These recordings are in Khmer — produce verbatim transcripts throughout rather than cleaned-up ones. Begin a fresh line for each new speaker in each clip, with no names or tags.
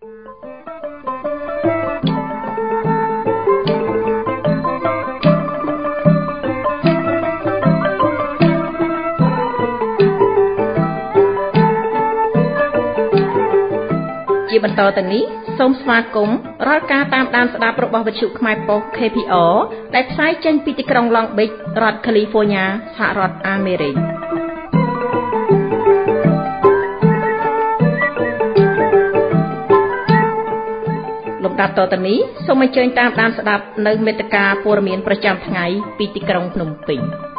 ជាបន្តទៅនេះសូមស្វាគមន៍រាល់ការតាមដានស្ដាប់របស់វិទ្យុខ្មែរប៉ុស្តិ៍ K P R ដែលផ្សាយចេញពីទីក្រុង Long Beach រដ្ឋ California សហរដ្ឋអាមេរិកលំដាប់តទៅនេះសូមអញ្ជើញតាមដានស្ដាប់នៅមេត្តាព័ត៌មានប្រចាំថ្ងៃពីទីក្រុងភ្នំពេញ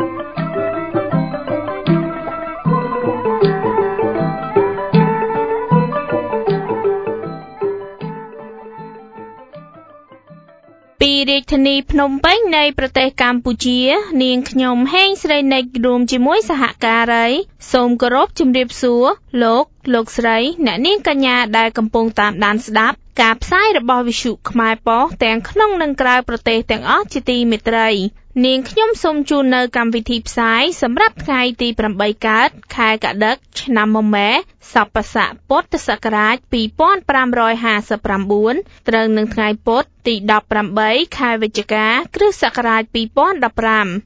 ពីរាជធានីភ្នំពេញនៃប្រទេសកម្ពុជានាងខ្ញុំហេងស្រីនិចរួមជាមួយសហការីសូមគោរពជម្រាបសួរលោកលោកស្រីអ្នកនាងកញ្ញាដែលកំពុងតាមដានស្ដាប់ការផ្សាយរបស់វិទ្យុខ្មែរប៉ុស្តិ៍ទាំងក្នុងនិងក្រៅប្រទេសទាំងអស់ជាទីមេត្រីនាងខ្ញុំសូមជូននៅកម្មវិធីផ្សាយសម្រាប់ថ្ងៃទីប្រាំបីកើតខែកដិកឆ្នាំមមែសប្បស័កពុទ្ធសករាជពីរពាន់ប្រាំរយហាសិបប្រាំបួនត្រូវនឹងថ្ងៃពុធទីដប់ប្រាំបីខែវិច្ឆិកាគ្រិស្តសករាជពីរពាន់ដប់ប្រាំ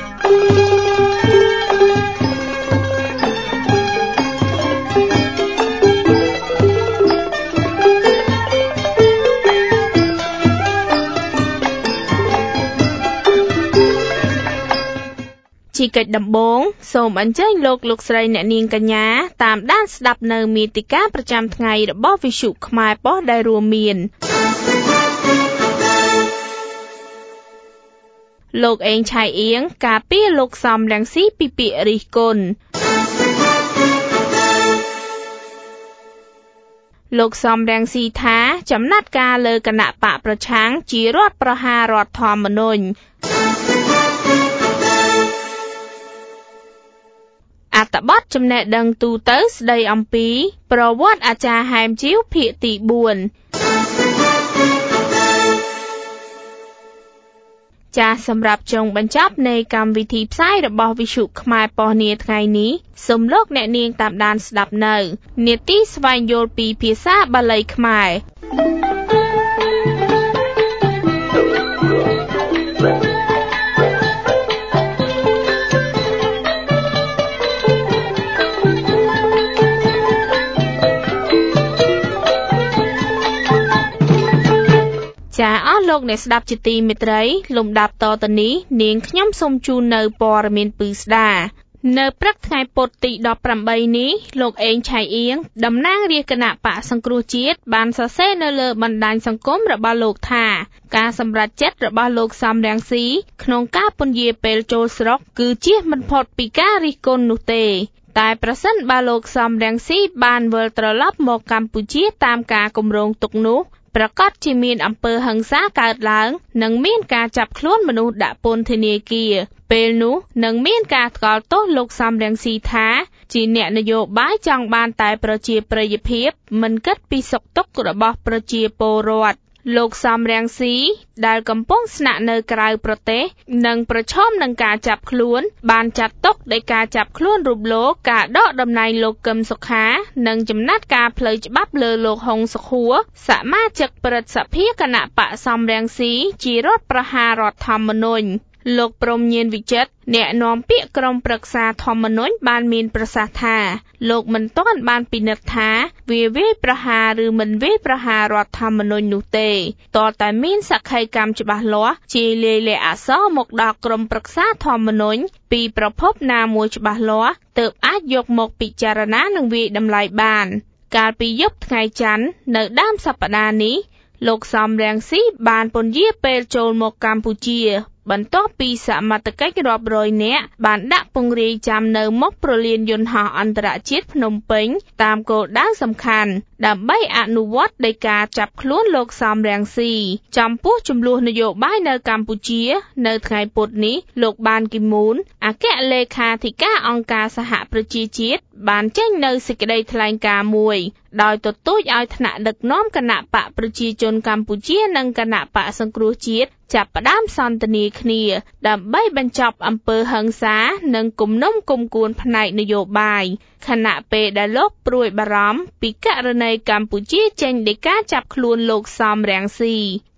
ជាកិច្ចដំបូងសូមអញ្ជើញលោកលោកស្រីអ្នកនាងកញ្ញាតាមដានស្ដាប់នៅមាតិកាប្រចាំថ្ងៃរបស់វិទ្យុខ្មែរប៉ុស្តិ៍ដែលរួមមានលោកអេងឆៃអៀងការពារលោកសំរងស៊ីពីពាក្យរិះគន់លោកសំរងស៊ីថាចំណាត់ការលើគណៈបកប្រឆាំងជារដ្ឋប្រហាររដ្ឋធម្មនុញ្ញអត្ថបទចំណេះដឹងទូទៅស្ដីអំពីប្រវត្តិអាចារ្យហែមជីវភាគទីបួនចាសសម្រាប់ចុងបញ្ចប់នៃកម្មវិធីផ្សាយរបស់វិទ្យុខ្មែរប៉ុស្តិ៍នាថ្ងៃនេះសូមលោកអ្នកនាងតាមដានស្ដាប់នៅនាទីស្វែងយល់ពីភាសាបាលីខ្មែរចាអស់លោកអ្នកស្ដាប់ជាទីមេត្រីលំដាប់តទៅនេះនាងខ្ញុំសូមជូននៅព័ត៌មានពិស្ដានៅព្រឹកថ្ងៃពុធទីដប់ប្រាំបីនេះលោកអេងឆៃអៀងតំណាងរាជគណៈបកសង្គ្រោះជាតិបានសរសេរនៅលើបណ្ដាញសង្គមរបស់លោកថាការសម្រេចចិត្តរបស់លោកសំរងស៊ីក្នុងការពន្យាពេលចូលស្រុកគឺជៀសមិនផុតពីការរិះគន់នោះទេតែប្រសិនបើលោកសំរងស៊ីបានវិលត្រឡប់មកកម្ពុជាតាមការគម្រោងទុកនោះប្រកាសជាមានអំពើហិង្សាកើតឡើងនិងមានការចាប់ខ្លួនមនុស្សដាក់ពន្ធនាគារពេលនោះនឹងមានការថ្កោលទោសលោកសំរងស៊ីថាជាអ្នកនយោបាយចង់បានតែប្រជាប្រិយភាពមិនគិតពីសុខទុក្ខរបស់ប្រជាពលរដ្ឋលោកសំរងស៊ីដែលកំពុងស្នាក់នៅក្រៅប្រទេសនិងប្រឈមនឹងការចាប់ខ្លួនបានចាត់ទុកដោយការចាប់ខ្លួនរូបលោកការដកតំណែងលោកកឹមសុខានិងចំណាត់ការផ្លូវច្បាប់លើលោកហុងសុខួរសមាជិកព្រឹទ្ធសភាគណៈបកសំរងស៊ីជារដ្ឋប្រហាររដ្ឋធម្មនុញ្ញលោកព្រំញៀនវិចិត្រអ្នកនាំពាក្យក្រុមប្រឹក្សាធម្មនុញ្ញបានមានប្រសាសន៍ថាលោកមិនទាន់បានពិនិត្យថាវាវាយប្រហារឬមិនវាយប្រហាររដ្ឋធម្មនុញ្ញនោះទេទាល់តែមានសក្ខីកម្មច្បាស់លាស់ជាលាយលក្ខណ៍អក្សរមកដល់ក្រុមប្រឹក្សាធម្មនុញ្ញពីប្រភពណាមួយច្បាស់លាស់ទើបអាចយកមកពិចារណានិងវាយតម្លៃបានកាលពីយប់ថ្ងៃច័ន្ទនៅដើមសប្តាហ៍នេះលោកសំរងស៊ីបានពន្យាពេលចូលមកកម្ពុជាបន្ទាប់ពីសមត្ថកិច្ចរាប់រយនាក់បានដាក់ពង្រាយចាំនៅមុខព្រលានយន្តហោះអន្តរជាតិភ្នំពេញតាមគោលដៅសំខាន់ដើម្បីអនុវត្តនៃការចាប់ខ្លួនលោកសំរងស៊ីចំពោះចំនួននយោបាយនៅកម្ពុជានៅថ្ងៃពុធនេះលោកបានគីមូនអគ្គលេខាធិការអង្គការសហប្រជាជាតិបានចេញនៅសេចក្តីថ្លែងការណ៍មួយដោយទទូចឲ្យថ្នាក់ដឹកនាំគណៈបកប្រជាជនកម្ពុជានិងគណៈបកសង្គ្រោះជាតិចាប់ផ្ដើមសន្ទនាគ្នាដើម្បីបញ្ចប់អំពើហិង្សានិងគំនុំគុំគួនផ្នែកនយោបាយខណៈពេលដែលលោកព្រួយបារម្ភពីករណីកម្ពុជាចេញដីកាចាប់ខ្លួនលោកសំរងស៊ី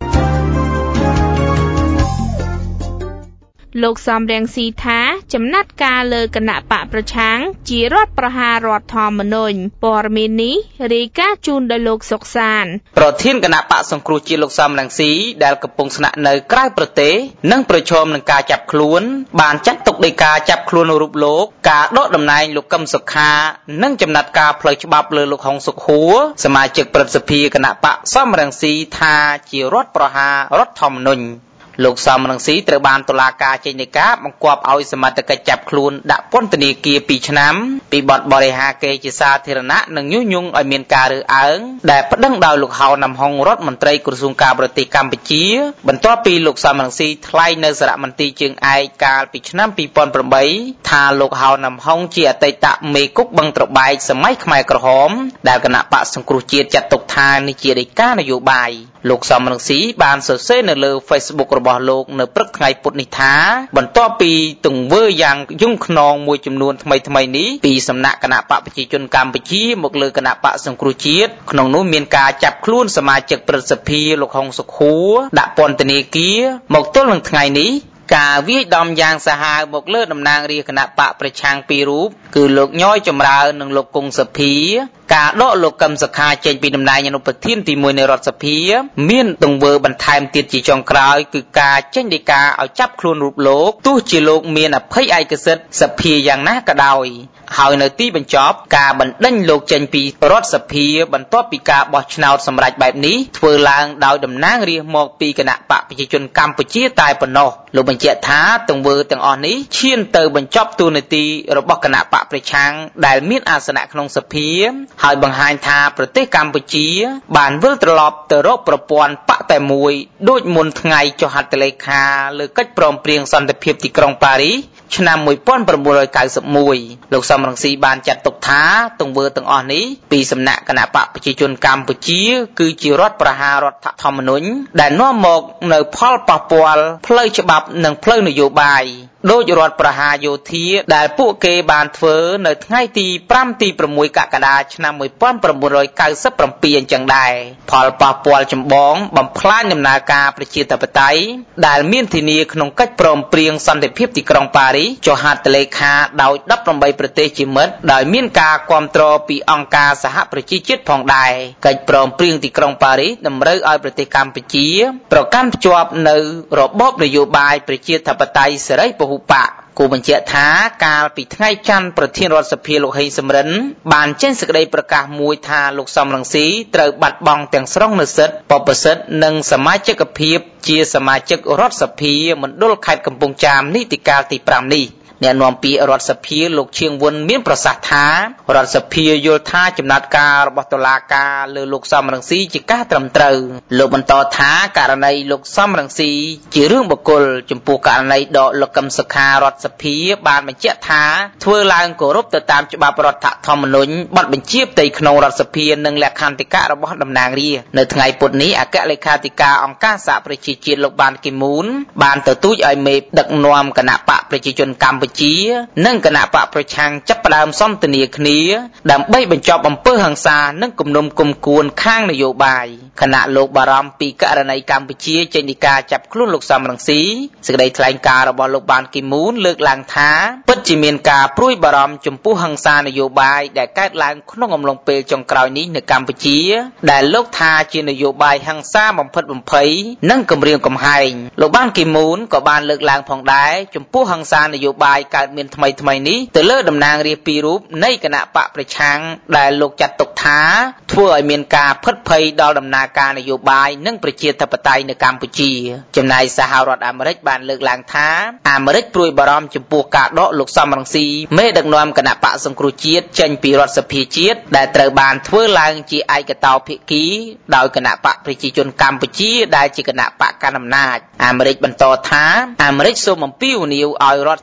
លោកសំរងស៊ីថាចំណាត់ការលើគណៈបកប្រឆាំងជារដ្ឋប្រហាររដ្ឋធម្មនុញ្ញព័ត៌មាននេះរាយការណ៍ជូនដោយលោកសុកសាន
ប្រធានគណៈបកសង្គ្រោះជាតិលោកសំរងស៊ីដែលកំពុងស្នាក់នៅក្រៅប្រទេសនិងប្រឈមនឹងការចាប់ខ្លួនបានចាត់ទុកដីកាចាប់ខ្លួនរូបលោកការដកតំណែងលោកកឹមសុខានិងចំណាត់ការផ្លូវច្បាប់លើលោកហុងសុខួរសមាជិកព្រឹទ្ធសភាគណៈបកសំរងស៊ីថាជារដ្ឋប្រហាររដ្ឋធម្មនុញ្ញលោកសំរងស៊ីត្រូវបានតុលាការចេញដីកាបង្គាប់ឲ្យសមត្ថកិច្ចចាប់ខ្លួនដាក់ពន្ធនាគារពីរឆ្នាំពីបទបរិហាកេរ្តិ៍ជាសាធារណៈនិងញុះញង់ឲ្យមានការរើសអើងដែលប្តឹងដោយលោកហៅណាំហុងរដ្ឋមន្ត្រីក្រសួងការបរទេសកម្ពុជាបន្ទាប់ពីលោកសំរងស៊ីថ្លែងនៅសារមន្ទីរជើងឯកកាលពីឆ្នាំពីរពាន់ប្រាំបីថាលោកហៅណាំហុងជាអតីតមេគុកបឹងត្របែកសម័យខ្មែរក្រហមដែលគណៈបកសង្គ្រោះជាតិចាត់ទុកថានេះជាដីកានយោបាយលោកសំរងស៊ីបានសរសេរនៅលើ Facebook របស់លោកនៅព្រឹកថ្ងៃពុធនេះថាបន្ទាប់ពីទង្វើយ៉ាងយង់ខ្នងមួយចំនួនថ្មីថ្មីនេះពីសំណាក់គណៈបកប្រជាជនកម្ពុជាមកលើគណៈបកសង្គ្រោះជាតិក្នុងនោះមានការចាប់ខ្លួនសមាជិកព្រឹទ្ធសភាលោកហុងសុខួរដាក់ពន្ធនាគារមកទល់នឹងថ្ងៃនេះការវាយដំយ៉ាងសាហាវមកលើតំណាងរាស្ត្រគណៈបកប្រឆាំងពីររូបគឺលោកញយចម្រើននិងលោកគង់សុភាការដកលោកកឹមសុខាចេញពីតំណែងអនុប្រធានទីមួយនៃរដ្ឋសភាមានទង្វើបន្ថែមទៀតជាចុងក្រោយគឺការចេញដីកាឲ្យចាប់ខ្លួនរូបលោកទោះជាលោកមានអភ័យឯកសិទ្ធិសភាយ៉ាងណាក៏ដោយហើយនៅទីបញ្ចប់ការបណ្ដេញលោកចេញពីរដ្ឋសភាបន្ទាប់ពីការបោះឆ្នោតសម្រេចបែបនេះធ្វើឡើងដោយតំណាងរាស្ត្រមកពីគណៈបកប្រជាជនកម្ពុជាតែប៉ុណ្ណោះលោកបញ្ជាក់ថាទង្វើទាំងអស់នេះឈានទៅបញ្ចប់តួនាទីរបស់គណៈបកប្រឆាំងដែលមានអាសនៈក្នុងសភាហើយបង្ហាញថាប្រទេសកម្ពុជាបានវិលត្រឡប់ទៅរកប្រព័ន្ធបកតែមួយដូចមុនថ្ងៃចុះហត្ថលេខាលើកិច្ចព្រមព្រៀងសន្តិភាពទីក្រុងប៉ារីសឆ្នាំមួយពាន់ប្រាំបួនរយកៅសិបមួយលោកសំរងស៊ីបានចាត់ទុកថាទង្វើទាំងអស់នេះពីសំណាក់គណៈបកប្រជាជនកម្ពុជាគឺជារដ្ឋប្រហាររដ្ឋធម្មនុញ្ញដែលនាំមកនៅផលប៉ះពាល់ផ្លូវច្បាប់និងផ្លូវនយោបាយដោយរដ្ឋប្រហារយោធាដែលពួកគេបានធ្វើនៅថ្ងៃទីប្រាំទីប្រាំមួយកក្កដាឆ្នាំមួយពាន់ប្រាំបួនរយកៅសិបប្រាំពីរអញ្ចឹងដែរផលប៉ះពាល់ចម្បងបំផ្លាញដំណើរការប្រជាធិបតេយ្យដែលមានធានាក្នុងកិច្ចព្រមព្រៀងសន្តិភាពទីក្រុងប៉ារីសចុះហត្ថលេខាដោយដប់ប្រាំបីប្រទេសជាមិត្តដោយមានការគាំទ្រពីអង្គការសហប្រជាជាតិផងដែរកិច្ចព្រមព្រៀងទីក្រុងប៉ារីសតម្រូវឲ្យប្រទេសកម្ពុជាប្រកាន់ភ្ជាប់នៅរបបនយោបាយប្រជាធិបតេយ្យសេរីពហុបកគូបញ្ជាក់ថាកាលពីថ្ងៃច័ន្ទប្រធានរដ្ឋសភាលោកហេងសំរិនបានចេញសេចក្តីប្រកាសមួយថាលោកសំរងស៊ីត្រូវបាត់បង់ទាំងស្រុងនូវសិទ្ធិបព្វសិទ្ធិនិងសមាជិកភាពជាសមាជិករដ្ឋសភាមណ្ឌលខេត្តកំពង់ចាមនីតិកាលទីប្រាំនេះអ្នកនាំពាក្យរដ្ឋសភាលោកឈៀងវុនមានប្រសាសន៍ថារដ្ឋសភាយល់ថាចំណាត់ការរបស់តុលាការលើលោកសំរងស៊ីជាការត្រឹមត្រូវលោកបន្តថាករណីលោកសំរងស៊ីជារឿងបុគ្គលចំពោះករណីដកលោកកឹមសុខារដ្ឋសភាបានបញ្ជាក់ថាធ្វើឡើងគោរពទៅតាមច្បាប់រដ្ឋធម្មនុញ្ញបទបញ្ជាផ្ទៃក្នុងរដ្ឋសភានិងលក្ខន្តិកៈរបស់តំណាងរាស្ត្រនៅថ្ងៃពុធនេះអគ្គលេខាធិការអង្គការសហប្រជាជាតិលោកបានគីមូនបានទទូចឲ្យមេដឹកនាំគណៈបកប្រជាជនកម្ពុជានិងគណៈបកប្រឆាំងចាប់ផ្ដើមសន្ទនាគ្នាដើម្បីបញ្ចប់អំពើហិង្សានិងគំនុំគុំគួនខាងនយោបាយគណៈលោកបារម្ភពីករណីកម្ពុជាចេញដីកាចាប់ខ្លួនលោកសំរងស៊ីសេចក្តីថ្លែងការណ៍របស់លោកបានគីមូនលើកឡើងថាពិតជាមានការព្រួយបារម្ភចំពោះហិង្សានយោបាយដែលកើតឡើងក្នុងអំឡុងពេលចុងក្រោយនេះនៅកម្ពុជាដែលលោកថាជានយោបាយហិង្សាបំផិតបំភ័យនិងគំរាមកំហែងលោកបានគីមូនក៏បានលើកឡើងផងដែរចំពោះហិង្សានយោបាយកើតមានថ្មីថ្មីនេះទៅលើតំណាងរាស្ត្រពីររូបនៃគណៈបកប្រឆាំងដែលលោកចាត់ទុកថាធ្វើឲ្យមានការផិតភ័យដល់ដំណើរការនយោបាយនិងប្រជាធិបតេយ្យនៅកម្ពុជាចំណែកសហរដ្ឋអាមេរិកបានលើកឡើងថាអាមេរិកព្រួយបារម្ភចំពោះការដកលោកសំរងស៊ីមេដឹកនាំគណៈបកសង្គ្រោះជាតិចេញពីរដ្ឋសភាជាតិដែលត្រូវបានធ្វើឡើងជាឯកតោភាគីដោយគណៈបកប្រជាជនកម្ពុជាដែលជាគណៈបកកណ្ដាលអំណាចអាមេរិកបន្តថាអាមេរិកសូមអំពាវនាវឲ្យរដ្ឋសភា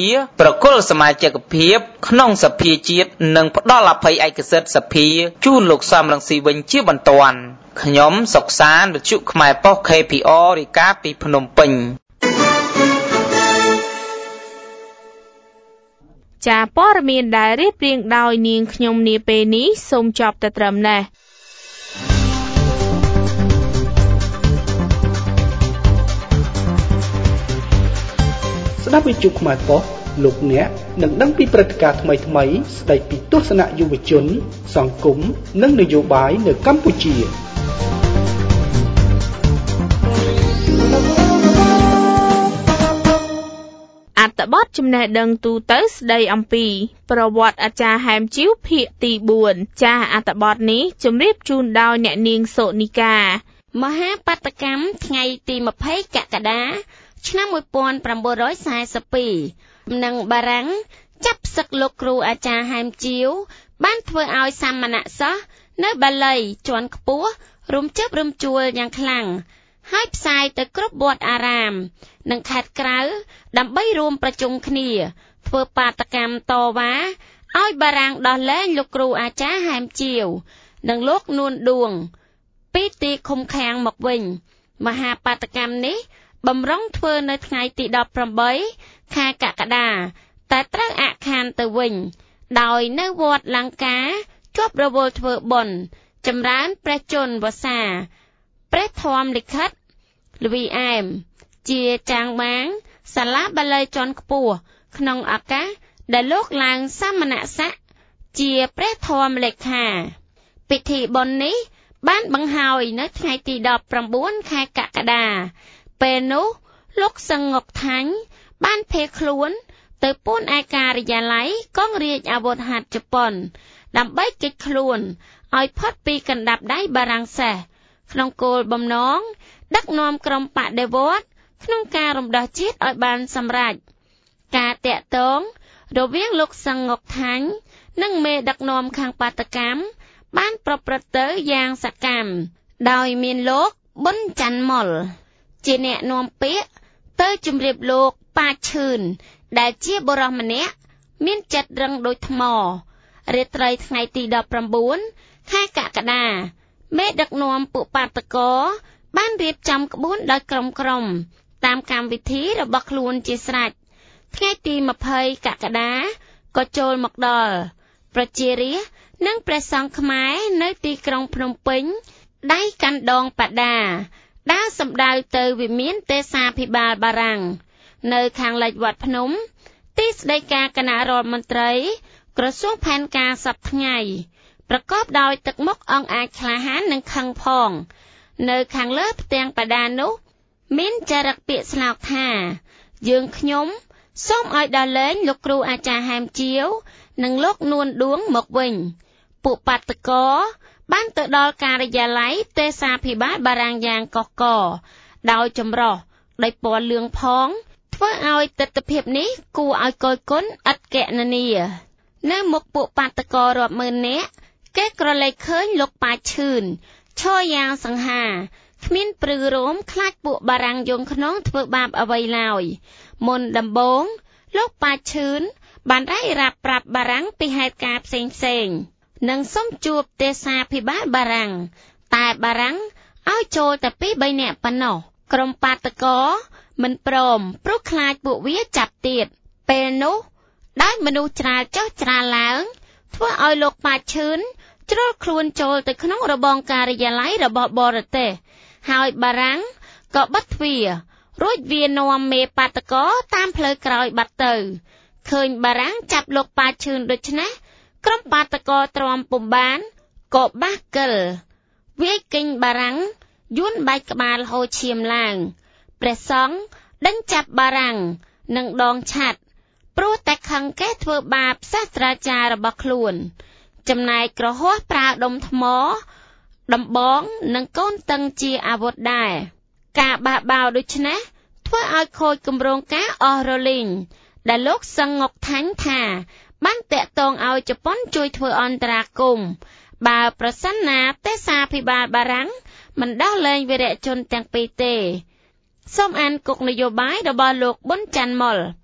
ប្រគល់សមាជិកភាពក្នុងសភាជាតិនិងផ្ដល់អភ័យឯកសិទ្ធិសភាជូនលោកសំរងស៊ីវិញជាបន្ទាន់ខ្ញុំសុកសានវិទ្យុខ្មែរប៉ុស្តិ៍ ខេ ភី អរ រាយការណ៍ពីភ្នំពេញ
ចាព័ត៌មានដែលរៀបរៀងដោយនាងខ្ញុំនាពេលនេះសូមចប់តែត្រឹមនេះ
ស្ដាប់វិទ្យុខ្មែរប៉ុស្តិ៍លោកអ្នកនឹងដឹងពីព្រឹត្តិការណ៍ថ្មីៗស្ដីពីទស្សនៈយុវជនសង្គមនិងនយោបាយនៅកម្ពុជា
អត្ថបទចំណេះដឹងទូទៅស្ដីអំពីប្រវត្តិអាចារ្យហែមជីវភាគទីបួនចាស់អត្ថបទនេះជម្រាបជូនដោយអ្នកនាងសូនីកាមហាបាតកម្មថ្ងៃទីម្ភៃកក្កដាឆ្នាំmột nghìn chín trăm bốn mươi haiនិងបារាំងចាប់ផ្សឹកលោកគ្រូអាចារ្យហែមជីវបានធ្វើឲ្យសាមណសិស្សនៅបាលីជាន់ខ្ពស់រំជើបរំជួលយ៉ាងខ្លាំងហើយផ្សាយទៅគ្រប់វត្តអារាមនិងខេត្តក្រៅដើម្បីរួមប្រជុំគ្នាធ្វើបាតកម្មតវ៉ាឲ្យបារាំងដោះលែងលោកគ្រូអាចារ្យហែមជីវនិងលោកនួនឌួងពីទីឃុំឃាំងមកវិញមហាបាតកម្មនេះបំរុងធ្វើនៅថ្ងៃទីដប់ប្រាំបីខែកក្កដាតែត្រូវអាក់ខានទៅវិញដោយនៅវត្តលង្កាជាប់រវល់ធ្វើបុណ្យចម្រើនព្រះជន្មវស្សាព្រះធម្មលិខិតល្វីអែមជាចាងបាងសាលាបាលីជាន់ខ្ពស់ក្នុងឱកាសដែលលោកឡើងសាមណស័ក្តិជាព្រះធម្មលេខាពិធីបុណ្យនេះបានបង្ហើយនៅថ្ងៃទីដប់ប្រាំបួនខែកក្កដាពេលនោះលោកសង្ឃុកថាញ់បានភេរខ្លួនទៅពួនឯការិយាល័យកងរាជអាវុធហត្ថជប៉ុនដើម្បីគេចខ្លួនឲ្យផុតពីកណ្ដាប់ដៃបារាំងសេះក្នុងគោលបំណងដឹកនាំក្រុមបដិវត្តន៍ក្នុងការរំដោះជាតិឲ្យបានសម្រេចការតាក់ទងរវាងលោកសង្ឃុកថាញ់និងមេដឹកនាំខាងបាតកម្មបានប្រព្រឹត្តទៅយ៉ាងសកម្មដោយមានលោកប៊ុនច័ន្ទមុលជាអ្នកនាំពាក្យទៅជម្រាបលោកប៉ាឈឿនដែលជាបុរសម្នាក់មានចិត្តរឹងដូចថ្មរាត្រីថ្ងៃទីដប់ប្រាំបួនខែកក្កដាមេដឹកនាំពួកបាតកោបានរៀបចំក្បួនដោយក្រុមក្រុមតាមកម្មវិធីរបស់ខ្លួនជាស្រេចថ្ងៃទីម្ភៃកក្កដាក៏ចូលមកដល់ប្រជារាស្ត្រនិងព្រះសង្ឃខ្មែរនៅទីក្រុងភ្នំពេញដៃកាន់ដងបដាដើរសម្ដៅទៅវិមានទេសាភិបាលបារាំងនៅខាងលិចវត្តភ្នំទីស្តីការគណៈរដ្ឋមន្ត្រីក្រសួងផែនការសប្តាហ៍ថ្ងៃប្រកបដោយទឹកមុខអង្អាចក្លាហាននិងខឹងផងនៅខាងលើផ្ទាំងបដានោះមានចរិតពាក្យស្លោកថាយើងខ្ញុំសូមឲ្យដល់លែងលោកគ្រូអាចារ្យហែមជីវនិងលោកនួនឌួងមកវិញពួកបាតកោបានទៅដល់ការិយាល័យទេសាភិបាលបារាំងយ៉ាងកកកដោយចម្រោះដោយពណ៌លឿងផងធ្វើឲ្យទិដ្ឋភាពនេះគួរឲ្យគយគន់ឥតកណនានៅមុខពួកបាតកោរាប់ម៉ឺននាក់គេក្រឡេកឃើញលោកប៉ាឈឿនឈរយ៉ាងសង្ហាគ្មានព្រឺរោមខ្លាចពួកបារាំងយងខ្នងធ្វើបាបអ្វីឡើយមុនដំបូងលោកប៉ាឈឿនបានរាយរាប់ប្រាប់បារាំងពីហេតុការណ៍ផ្សេងផ្សេងនិងសុំជួបទេសាភិបាលបារាំងតែបារាំងឲ្យចូលតែពីរបីនាក់ប៉ុណ្ណោះក្រុមបាតកោមិនព្រមព្រោះខ្លាចពួកវាចាប់ទៀតពេលនោះដោយមនុស្សច្រើនចុះច្រើនឡើងធ្វើឲ្យលោកប៉ាឈឿនជ្រុលខ្លួនចូលទៅក្នុងរបងការិយាល័យរបស់បរទេសហើយបារាំងក៏បិទទ្វាររួចវានាំមេបាតកោតាមផ្លូវក្រោយបាត់ទៅឃើញបារាំងចាប់លោកប៉ាឈឿនដូច្នេះក្រុមបាតកោទ្រាំពុំបានក៏បះកិលវាយកិញបារាំងយួនបែកក្បាលហូរឈាមឡើងព្រះសង្ឃដេញចាប់បារាំងនឹងដងឆាត់ព្រោះតែខឹងគេធ្វើបាបសាស្ត្រាចារ្យរបស់ខ្លួនចំណែកក្រហោះប្រើដុំថ្មដំបងនិងកូនតឹងជាអាវុធដែរការបះបោរដូច្នេះធ្វើឲ្យខូចគម្រោងការអស់រលីងដែលលោកសង្ឃុកថាញ់ថាបានតាក់ទងឲ្យជប៉ុនជួយធ្វើអន្តរាគមន៍បើប្រសិនណាទេសាភិបាលបារាំងមិនដោះលែងវីរៈជនទាំងពីរទេសូមអានគុកនយោបាយរបស់លោកប៊ុនច័ន្ទមុល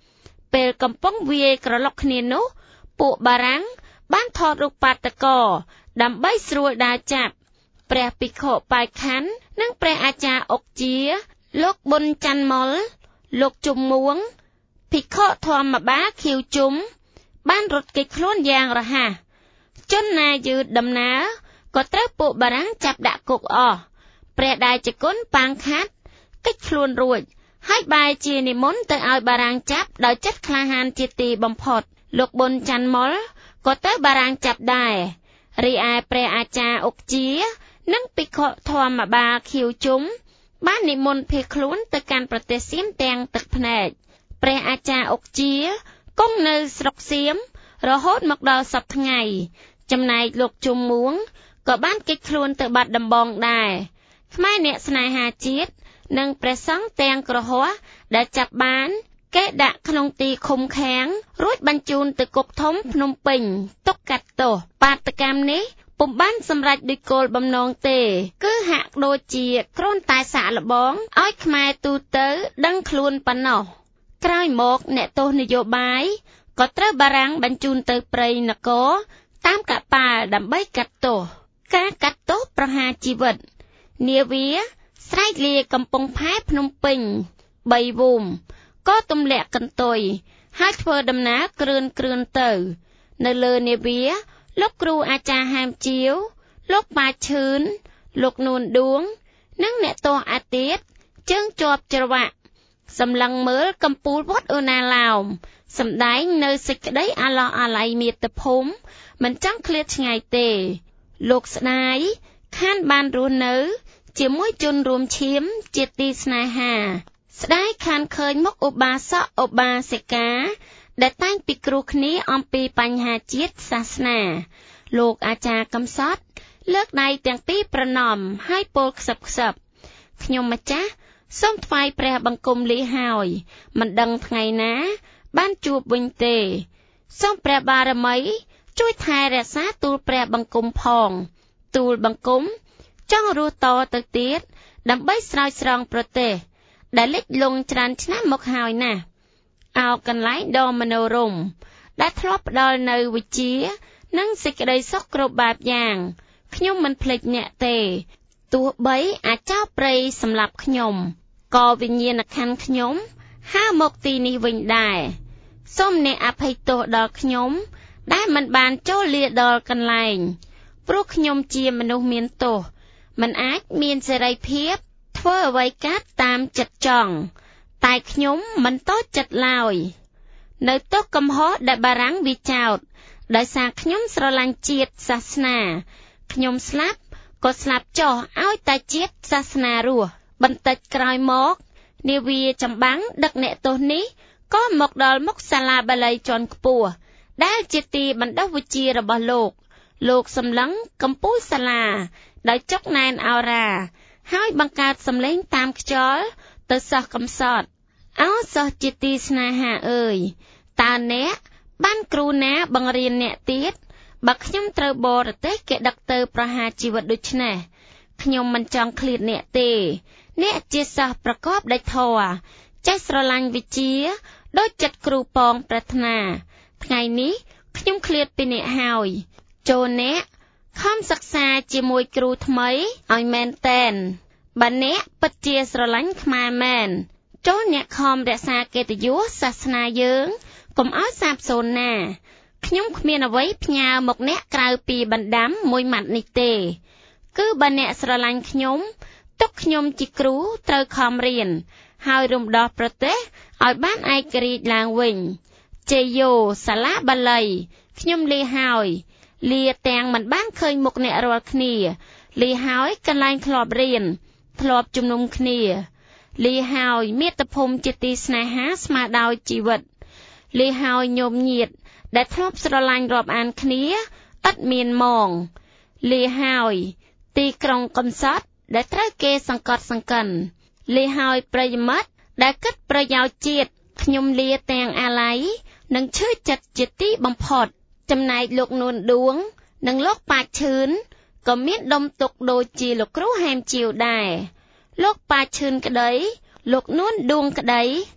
ពេលកំពុងវាយក្រឡុកគ្នានោះពួកបារាំងបានថតរូបបាតកោដើម្បីស្រួលដើរចាប់ព្រះភិក្ខុបាយខណ្ឌនិងព្រះអាចារ្យអុកជាលោកប៊ុនច័ន្ទមុលលោកជុំមួងភិក្ខុធម្មបាលខៀវជុំបានរត់គេចខ្លួនយ៉ាងរហ័សជនណាយឺតដំណើរក៏ត្រូវពួកបារាំងចាប់ដាក់គុកអស់ព្រះដាយជគុណប៉ាងខាត់គេចខ្លួនរួចហើយបែរជានិមន្តទៅឲ្យបារាំងចាប់ដោយចិត្តក្លាហានជាទីបំផុតលោកប៊ុនច័ន្ទមុលក៏ត្រូវបារាំងចាប់ដែររីឯព្រះអាចារ្យអុកជានិងភិក្ខុធម្មបាលខៀវជុំបាននិមន្តភៀសខ្លួនទៅកាន់ប្រទេសសៀមទាំងទឹកភ្នែកព្រះអាចារ្យអុកជាគង់នៅស្រុកសៀមរហូតមកដល់សព្វថ្ងៃចំណែកលោកជុំមួងក៏បានគេចខ្លួនទៅបាត់ដំបងដែរខ្មែរអ្នកស្នេហាជាតិនិងព្រះសង្ឃទាំងក្រហមដែលចាប់បានគេដាក់ក្នុងទីឃុំឃាំងរួចបញ្ជូនទៅគុកធំភ្នំពេញទុកកាត់ទោសបាតកម្មនេះពុំបានសម្រេចដោយគោលបំណងទេគឺហាក់ដូចជាគ្រាន់តែសាកល្បងឲ្យខ្មែរទូទៅដឹងខ្លួនប៉ុណ្ណោះក្រោយមកអ្នកទោសនយោបាយក៏ត្រូវបារាំងបញ្ជូនទៅព្រៃនគរតាមកប៉ាល់ដើម្បីកាត់ទោសការកាត់ទោសប្រហារជីវិតនាវាស្រែកលាកំពង់ផែភ្នំពេញបីវូមក៏ទម្លាក់កន្ទុយហើយធ្វើដំណើរគ្រឿនគ្រឿនទៅនៅលើនាវាលោកគ្រូអាចារ្យហែមជាវលោកប៉ាឈឿនលោកនួនឌួងនិងអ្នកទោសអាទិត្យជើងជាប់ច្រវាក់សម្លឹងមើលកំពូលវត្តអូណាឡោមសម្ដែងនៅសេចក្តីអាឡោះអាល័យមាតុភូមិមិនចង់ឃ្លាតឆ្ងាយទេលោកស្ដាយខានបានរស់នៅជាមួយជនរួមឈាមជាទីស្នេហាស្ដាយខានឃើញមុខឧបាសកឧបាសិកាដែលតែងពិគ្រោះគ្នាអំពីបញ្ហាជាតិសាសនាលោកអាចារ្យកំសត់លើកដៃទាំងពីរប្រណម្យហើយពោលខ្សឹបខ្សឹបខ្ញុំម្ចាស់សូមថ្វាយព្រះបង្គំលាហើយមិនដឹងថ្ងៃណាបានជួបវិញទេសូមព្រះបារមីជួយថែរក្សាទូលព្រះបង្គំផងទូលបង្គំចង់រស់តទៅទៀតដើម្បីស្រោចស្រង់ប្រទេសដែលលិចលង់ច្រើនឆ្នាំមកហើយណាស់អោកន្លែងដ៏មនោរម្យដែលធ្លាប់ផ្ដល់នៅវិជ្ជានិងសេចក្តីសុខគ្រប់បែបយ៉ាងខ្ញុំមិនភ្លេចអ្នកទេទោះបីអាចោព្រៃសម្រាប់ខ្ញុំក៏វិញ្ញាណក្ខន្ធខ្ញុំហើរមកទីនេះវិញដែរសូមអ្នកអភ័យទោសដល់ខ្ញុំដែលមិនបានចូលលាដល់កន្លែងព្រោះខ្ញុំជាមនុស្សមានទោសមិនអាចមានសេរីភាពធ្វើអ្វីកាត់តាមចិត្តចង់តែខ្ញុំមិនតូចចិត្តឡើយនៅទោសកំហុសដែលបារាំងវាចោទដោយសារខ្ញុំស្រឡាញ់ជាតិសាសនាខ្ញុំស្លាប់ក៏ស្លាប់ចោះឲ្យតែជាតិសាសនារស់បន្តិចក្រោយមកនាវាចម្បាំងដឹកអ្នកទោសនេះក៏មកដល់មុខសាលាបាលីជាន់ខ្ពស់ដែលជាទីបណ្ដុះវិជ្ជារបស់លោកលោកសម្លឹងកំពូលសាលាដោយចុកណែនអោរាហើយបង្កើតសម្លេងតាមខ្យល់ទៅសិស្សកំសត់អោសិស្សជាទីស្នេហាអើយតើអ្នកបានគ្រូណាបង្រៀនអ្នកទៀតបើខ្ញុំត្រូវបរទេសគេដឹកទៅប្រហារជីវិតដូចនេះខ្ញុំមិនចង់ឃ្លាតអ្នកទេអ្នកជាសិស្សប្រកបដោយធម៌ចេះស្រឡាញ់វិជ្ជាដូចចិត្តគ្រូប៉ងប្រាថ្នាថ្ងៃនេះខ្ញុំឃ្លាតពីអ្នកហើយចូលអ្នកខំសិក្សាជាមួយគ្រូថ្មីឲ្យមែនតែនបើអ្នកពិតជាស្រឡាញ់ខ្មែរមែនចូលអ្នកខំរក្សាកិត្តិយសសាសនាយើងកុំឲ្យសាបសូន្យណាខ្ញុំគ្មានអ្វីផ្ញើមកអ្នកក្រៅពីបណ្ដាំមួយម៉ាត់នេះទេគឺបើអ្នកស្រឡាញ់ខ្ញុំទុកខ្ញុំជាគ្រូត្រូវខំរៀនហើយរំដោះប្រទេសឲ្យបានឯករាជ្យឡើងវិញជ័យយោសាលាបាលីខ្ញុំលាហើយលាទាំងមិនបានឃើញមុខអ្នករាល់គ្នាលាហើយកន្លែងធ្លាប់រៀនធ្លាប់ជំនុំគ្នាលាហើយមាតុភូមិជាទីស្នេហាស្មើដោយជីវិតលាហើយញោមញាតដែលធ្លាប់ស្រឡាញ់រាប់អានគ្នាឥតមានមងលាហើយទីក្រុងកំសត់ដែលត្រូវគេសង្កត់សង្កិនលាហើយប្រិយមិត្តដែលគិតប្រយោជន៍ជាតិខ្ញុំលាទាំងអាល័យនិងឈឺចិត្តជាទីបំផុតចំណែកលោកនួនឌួងនិងលោកប៉ាឈឿនក៏មានដុំទុកដូចជាលោកគ្រូហែមជាវដែរលោកប៉ាឈឿនក្តីលោកនួនឌួងក្តី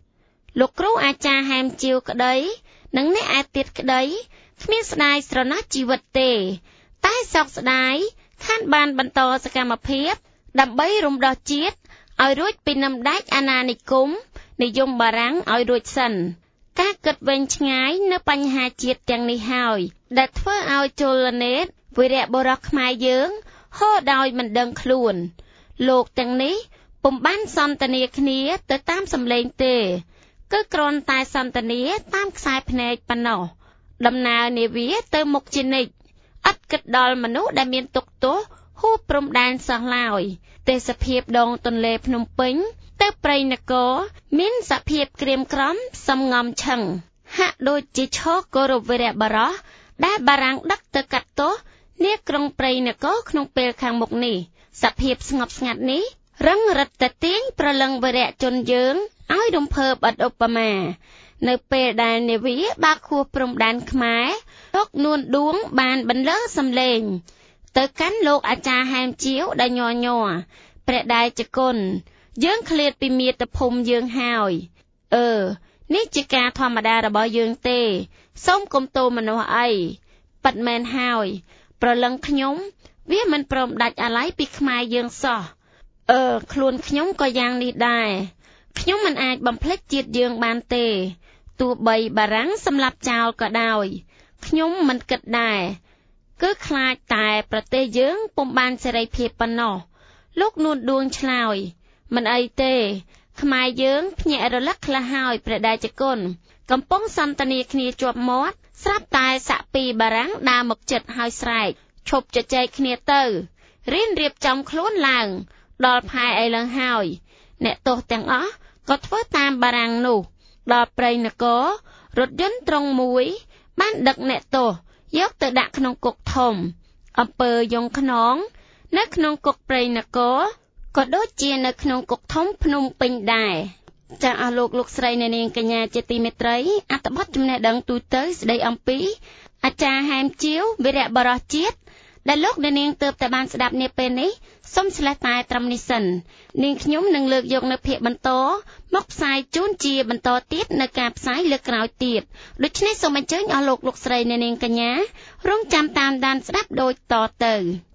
លោកគ្រូអាចារ្យហែមជាវក្តីនិងអ្នកឯទៀតក្តីគ្មានស្ដាយស្រណោះជីវិតទេតែសោកស្ដាយខានបានបន្តសកម្មភាពដើម្បីរំដោះជាតិឲ្យរួចពីនឹមដាច់អាណានិគមនិយមបារាំងឲ្យរួចសិនការគិតវែងឆ្ងាយនៅបញ្ហាជាតិទាំងនេះហើយដែលធ្វើឲ្យជលនេតវីរៈបុរសខ្មែរយើងហូរដោយមិនដឹងខ្លួនលោកទាំងនេះពុំបានសន្ទនាគ្នាទៅតាមសម្លេងទេគឺគ្រាន់តែសន្ទនាតាមខ្សែភ្នែកប៉ុណ្ណោះដំណើរនាវាទៅមុខជានិច្ចឥតគិតដល់មនុស្សដែលមានទុក្ខទោសហួសព្រំដែនសោះឡើយទេសភាពដងទន្លេភ្នំពេញទៅព្រៃនគរមានសភាពក្រៀមក្រំសំងំឈឹងហាក់ដូចជាឈរគោរពវីរៈបុរសដែលបារាំងដឹកទៅកាត់ទោសនាក្រុងព្រៃនគរក្នុងពេលខាងមុខនេះសភាពស្ងប់ស្ងាត់នេះរឹងរិតតែទាញប្រលឹងវីរៈជនយើងឲ្យរំភើបឥតឧបមានៅពេលដែលនាវាបាខួរព្រំដែនខ្មែរលោកនួនឌួងបានបន្លឺសំឡេងទៅកាន់លោកអាចារ្យហែមជាវដែលញ័រញ័រព្រះដែលជគុណយើងឃ្លាតពីមាតុភូមិយើងហើយអឺនេះជាការធម្មតារបស់យើងទេសូមកុំទោសមនុស្សអីប៉ិតមែនហើយប្រលឹងខ្ញុំវាមិនព្រមដាច់អាល័យពីខ្មែរយើងសោះអឺខ្លួនខ្ញុំក៏យ៉ាងនេះដែរខ្ញុំមិនអាចបំភ្លេចជាតិយើងបានទេទោះបីបារាំងសម្លាប់ចោលក៏ដោយខ្ញុំមិនគិតដែរគឺខ្លាចតែប្រទេសយើងពុំបានសេរីភាពប៉ុណ្ណោះលោកនួនឌួងឆ្លើយមិនអីទេខ្មែរយើងភ្ញាក់រលឹកខ្លះហើយព្រះដែលជគុណកំពុងសន្ទនាគ្នាជាប់មាត់ស្រាប់តែសាក់ពីបារាំងដើរមកជិតហើយស្រែកឈប់ជជែកគ្នាទៅរៀនរៀបចំខ្លួនឡើងដល់ផែអីឡើងហើយអ្នកទោសទាំងអស់ក៏ធ្វើតាមបារាំងនោះដល់ព្រៃនគររថយន្តត្រង់មួយបានដឹកអ្នកទោសយកទៅដាក់ក្នុងគុកធំអំពើយងខ្នងនៅក្នុងគុកព្រៃនគរក៏ដូចជានៅក្នុងគុកធំភ្នំពេញដែរចាអស់លោកលោកស្រីអ្នកនាងកញ្ញាជាទីមេត្រីអត្ថបទចំណេះដឹងទូទៅស្ដីអំពីអាចារ្យហែមជាវវីរៈបុរសជាតិដែលលោកអ្នកនាងទើបតែបានស្ដាប់នាពេលនេះសូមឆ្លេះតែត្រឹមនេះសិននាងខ្ញុំនឹងលើកយកនៅភាគបន្តមកផ្សាយជូនជាបន្តទៀតនៅការផ្សាយលើកក្រោយទៀតដូច្នេះសូមអញ្ជើញអស់លោកលោកស្រីអ្នកនាងកញ្ញារងចាំតាមដានស្ដាប់ដូចតទៅ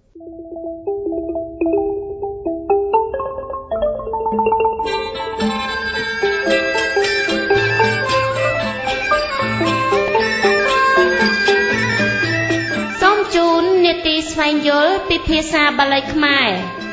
នេតិស្វែងយល់ពីភាសាបាលីខ្មែរ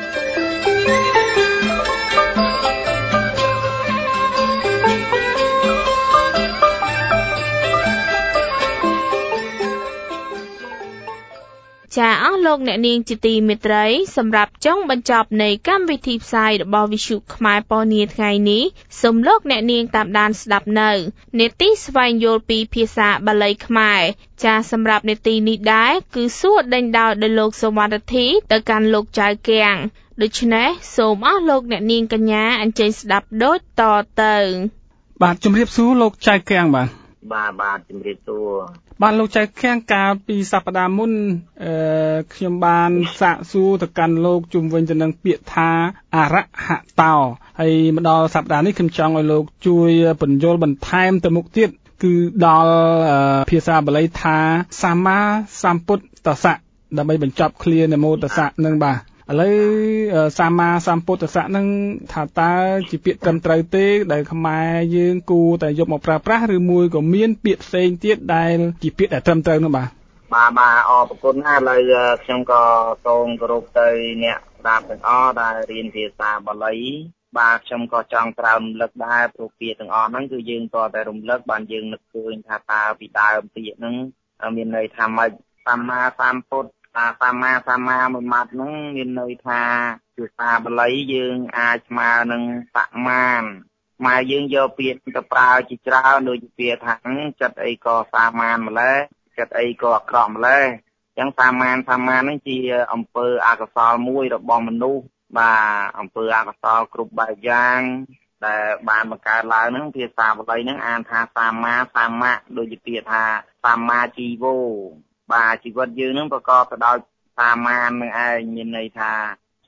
ចាអស់លោកអ្នកនាងជាទីមេត្រីសម្រាប់ចុងបញ្ចប់នៃកម្មវិធីផ្សាយរបស់វិទ្យុខ្មែរពណ៌នាថ្ងៃនេះសូមលោកអ្នកនាងតាមដានស្ដាប់នៅនេតិស្វែងយល់ពីភាសាបាលីខ្មែរចាសម្រាប់នេតិនេះដែរគឺសួរដេញដោលដោយលោកសវណ្ណធីទៅកាន់លោកចៅគាំងដូច្នេះសូមអស់លោកអ្នកនាងកញ្ញាអញ្ជើញស្ដាប់ដូចតទៅ
បាទជំរាបសួរលោកចៅគាំងបាទ
បាទបាទជំរាបសួរ
បាទលោកចៅគាំងកាលពីសប្តាហ៍មុនអឺខ្ញុំបានសាកសួរទៅកាន់លោកជុំវិញទៅនឹងពាក្យថាអរហតោហើយមកដល់សប្តាហ៍នេះខ្ញុំចង់ឲ្យលោកជួយបញ្យល់បន្ថែមទៅមុខទៀតគឺដល់ភាសាបាលីថាសម្មាសម្ពុទ្ធស្សៈដើម្បីបញ្ចប់ឃ្លានមោទស្សៈនឹងបាទឥឡូវសម្មាសម្ពុទ្ធស្សៈនឹងថាតើជាពាក្យត្រឹមត្រូវទេដែលខ្មែរយើងគួរតែយកមកប្រើប្រាស់ឬមួយក៏មានពាក្យផ្សេងទៀតដែលជាពាក្យដែលត្រឹមត្រូវនោះបាទ
បាទបាទអរគុណណាស់ឥឡូវខ្ញុំក៏សូមគោរពទៅអ្នកស្ដាប់ទាំងអស់ដែលរៀនភាសាបាលីបាទខ្ញុំក៏ចង់ក្រោមរំលឹកដែរព្រោះពាក្យទាំងអស់ហ្នឹងគឺយើងតតែរំលឹកបានយើងនឹកឃើញថាតើពីដើមពាក្យហ្នឹងមានន័យថាម៉េចសម្មាសម្ពុទ្ធតាសម្មាសម្មាមួយម៉ាត់ហ្នឹងមានន័យថាភាសាបាលីយើងអាចស្មើនឹងបមានខ្មែរយើងយកពាក្យទៅប្រើជាច្រើនដូចជាពាក្យថាចិត្តអីក៏សាមានម្លេះចិត្តអីក៏អាក្រក់ម្លេះអញ្ចឹងសាមានសាមានហ្នឹងជាអំពើអកុសលមួយរបស់មនុស្សបាទអំពើអកុសលគ្រប់បែបយ៉ាងដែលបានបង្កើតឡើងហ្នឹងភាសាបាលីហ្នឹងអានថាសម្មាសម្មៈដូចជាពាក្យថាសម្មាជីវោបាទជីវិតយើងនឹងប្រកបទៅដោយសាមាននឹងឯងមានន័យថាជ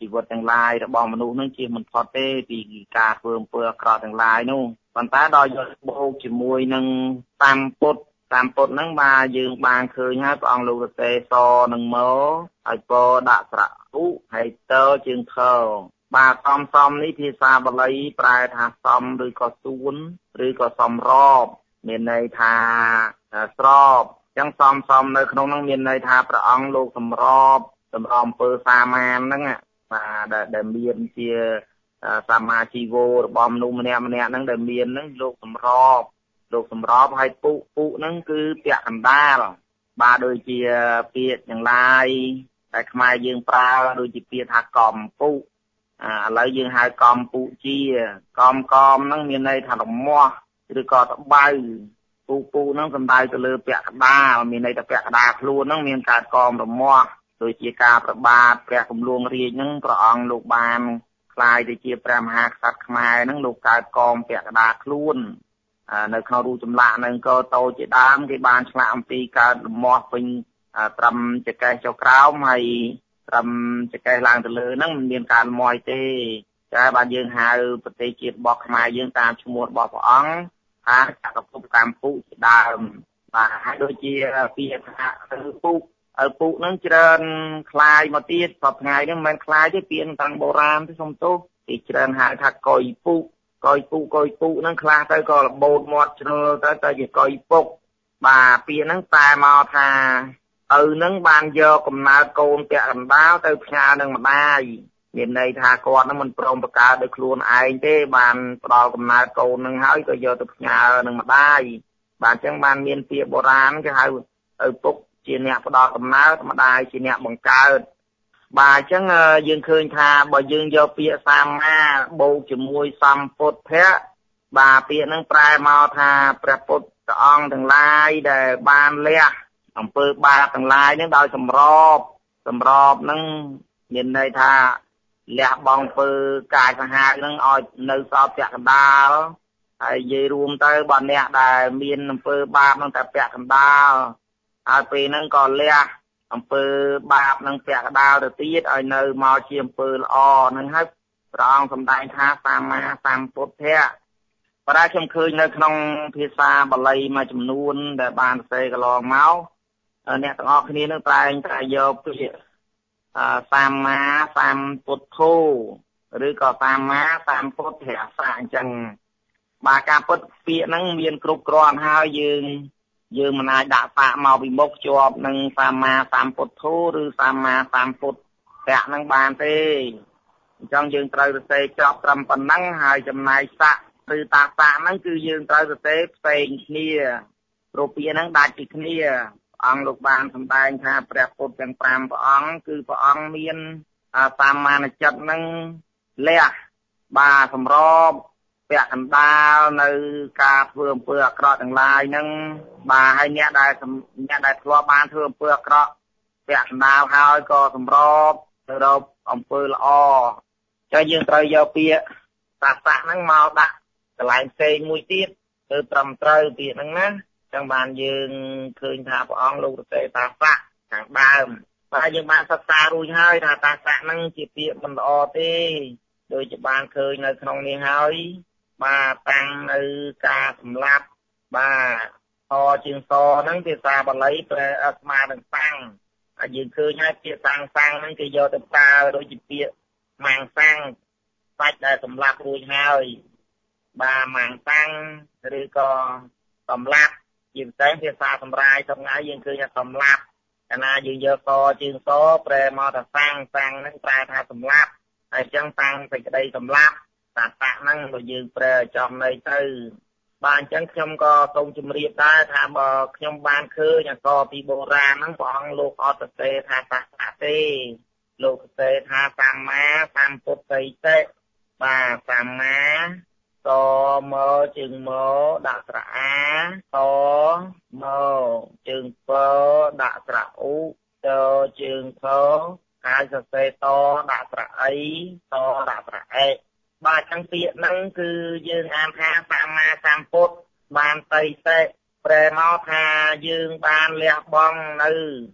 ជីវិតទាំងឡាយរបស់មនុស្សនឹងជាមិនផុតទេពីការធ្វើអំពើអាក្រក់ទាំងឡាយនោះប៉ុន្តែដល់យកបូកជាមួយនឹងតាមពុទ្ធតាមពុទ្ធហ្នឹងបាទយើងបានឃើញហើយព្រះអង្គលោកទេសសនឹងមកហើយពោដាក់ស្រៈឧហើយតើជើងខោបាទសំសំនេះភាសាបាលីប្រែថាសំឬក៏សួនឬក៏សំរបមានន័យថាស្របអញ្ចឹងសំសំនៅក្នុងហ្នឹងមានន័យថាព្រះអង្គលោកសម្របសម្រាប់អំពើសាមានហ្នឹងបាទដែលមានជាសមាជីវោរបស់មនុស្សម្នាក់ម្នាក់ហ្នឹងដែលមានហ្នឹងលោកសម្របលោកសម្របហើយពុពុហ្នឹងគឺពាក់កណ្ដាលបាទដូចជាពាក្យទាំងឡាយតែខ្មែរយើងប្រើដូចជាពាក្យថាកំពុឥឡូវយើងហៅកំពុជាកំកំហ្នឹងមានន័យថារមាស់ឬក៏តបៅពុពុហ្នឹងសំដៅទៅលើពាក់កណ្ដាលមានន័យថាពាក់កណ្ដាលខ្លួនហ្នឹងមានការកមរមាស់ដូចជាការប្របាទព្រះគម្លួងរាជហ្នឹងព្រះអង្គលោកបានคล้ายទៅជាព្រះមហាក្សត្រខ្មែរហ្នឹងលោកកើតកមពាក់កណ្ដាលខ្លួននៅក្នុងរូបចម្លាក់ហ្នឹងក៏តូចជាដើមគេបានឆ្លាក់អំពីកើតរមាស់ពេញត្រឹមចង្កេះចុះក្រោមហើយត្រឹមចង្កេះឡើងទៅលើហ្នឹងមិនមានការលំអយទេតែបាទយើងហៅប្រទេសជាតិរបស់ខ្មែរយើងតាមឈ្មោះរបស់ព្រះអង្គថាចក្រភពកម្ពុជាជាដើមបាទហើយដូចជាពាក្យថាឪពុកឪពុកហ្នឹងច្រើនคล้ายមកទៀតសពថ្ងៃហ្នឹងមិនមែនคล้ายទេពាក្យតាំងបុរាណទេសុំទោសគេច្រើនហៅថាកុយពុកកុយពុកកុយពុកហ្នឹងខ្លះទៅក៏របូតមាត់ជ្រុលទៅទៅជាកុយពុកបាទពាក្យហ្នឹងតែមកថាឪហ្នឹងបានយកកំណើតកូនពាក់កណ្ដាលទៅផ្ញើនឹងម្ដាយមានន័យថាគាត់ហ្នឹងមិនព្រមបង្កើតដោយខ្លួនឯងទេបានផ្ដល់កំណើតកូនហ្នឹងហើយក៏យកទៅផ្ញើនឹងម្ដាយបាទអញ្ចឹងបានមានពាក្យបុរាណគេហៅឪពុកជាអ្នកផ្ដល់កំណើតម្ដាយជាអ្នកបង្កើតបាទអញ្ចឹងយើងឃើញថាបើយើងយកពាក្យសម្មាបូកជាមួយសម្ពុទ្ធៈបាទពាក្យហ្នឹងប្រែមកថាព្រះពុទ្ធអង្គទាំងឡាយដែលបានលះអំពើបាបទាំងឡាយហ្នឹងដោយសម្របសម្របហ្នឹងមានន័យថាលះបង់អំពើកាយសាហាវហ្នឹងឲ្យនៅសពពាក់កណ្ដាលហើយនិយាយរួមទៅបើអ្នកដែលមានអំពើបាបហ្នឹងតែពាក់កណ្ដាលហើយពេលហ្នឹងក៏លះអំពើបាបនឹងពាក់កណ្ដាលទៅទៀតឲ្យនៅមកជាអំពើល្អហ្នឹងហើយព្រះអង្គសម្ដែងថាសម្មាសម្ពុទ្ធៈប៉ុន្តែខ្ញុំឃើញនៅក្នុងភាសាបាលីមួយចំនួនដែលបានសរសេរកន្លងមកអ្នកទាំងអស់គ្នានឹងតែងតែយកពាក្យសម្មាសម្ពុទ្ធោឬក៏សម្មាសម្ពុទ្ធៈអញ្ចឹងបាទការពុតពាក្យហ្នឹងមានគ្រប់គ្រាន់ហើយយើងយើងមិនអាចដាក់ប៉ាក់មកពីមុខជាប់នឹងសម្មាសម្ពុទ្ធោឬសម្មាសម្ពុទ្ធៈហ្នឹងបានទេអញ្ចឹងយើងត្រូវសរសេរចប់ត្រឹមប៉ុណ្ណឹងហើយចំណែកស័កឬតាស័កហ្នឹងគឺយើងត្រូវសរសេរផ្សេងគ្នាព្រោះពាក្យហ្នឹងដាច់ពីគ្នាអង្គលោកបានសម្ដែងថាព្រះពុទ្ធទាំងប្រាំព្រះអង្គគឺព្រះអង្គមានសម្មាណចិត្តហ្នឹងលះបាទសម្របពាក់កណ្ដាលនៅការធ្វើអំពើអាក្រក់ទាំងឡាយហ្នឹងបាទហើយអ្នកដែលអ្នកដែលធ្លាប់បានធ្វើអំពើអាក្រក់ពាក់កណ្ដាលហើយក៏សម្របទៅរកអំពើល្អចុះយើងត្រូវយកពាក្យតាស័កហ្នឹងមកដាក់កន្លែងផ្សេងមួយទៀតទៅត្រឹមត្រូវពាក្យហ្នឹងណាចឹងបានយើងឃើញថាព្រះអង្គលោកទេតាស័កខាងដើមតែយើងបានសិក្សារួចហើយថាតាស័កហ្នឹងជាពាក្យមិនល្អទេដូចជាបានឃើញនៅក្នុងនេះហើយបាទតាំងនៅការសម្លាប់បាទអជាងសហ្នឹងភាសាបាលីប្រែស្មើនឹងតាំងហើយយើងឃើញហើយពាក្យតាំងតាំងហ្នឹងគេយកទៅប្រើដូចជាពាក្យម៉ាំងតាំងសាច់ដែលសម្លាប់រួចហើយបាទម៉ាំងតាំងឬក៏សម្លាប់យើងតែភាសាសម្រាយសប្ងាយយើងឃើញថាសម្លាប់កាលណាយើងយកសជើងសប្រែមកថាតាំងតាំងហ្នឹងប្រែថាសម្លាប់ហើយអញ្ចឹងតាំងសេចក្តីសម្លាប់តាស័កហ្នឹងបើយើងប្រែចំន័យទៅបាទអញ្ចឹងខ្ញុំក៏សូមជម្រាបដែរថាបើខ្ញុំបានឃើញអក្សរពីបុរាណហ្នឹងព្រះអង្គលោកអត់សរសេរថាតាស័កទេលោកសរសេរថាសម្មាសម្ពុទ្ធិតិបាទសម្មាតមកជើងមកដាក់ស្រៈអាតមកជើងពដាក់ស្រៈឧតជើងខហើយសរសេរតដាក់ស្រៈអីតដាក់ស្រៈអេបាទចឹងពាក្យហ្នឹងគឺយើងអានថាសម្មាសម្ពុទ្ធបានតៃតិប្រែមកថាយើងបានលះបង់នៅ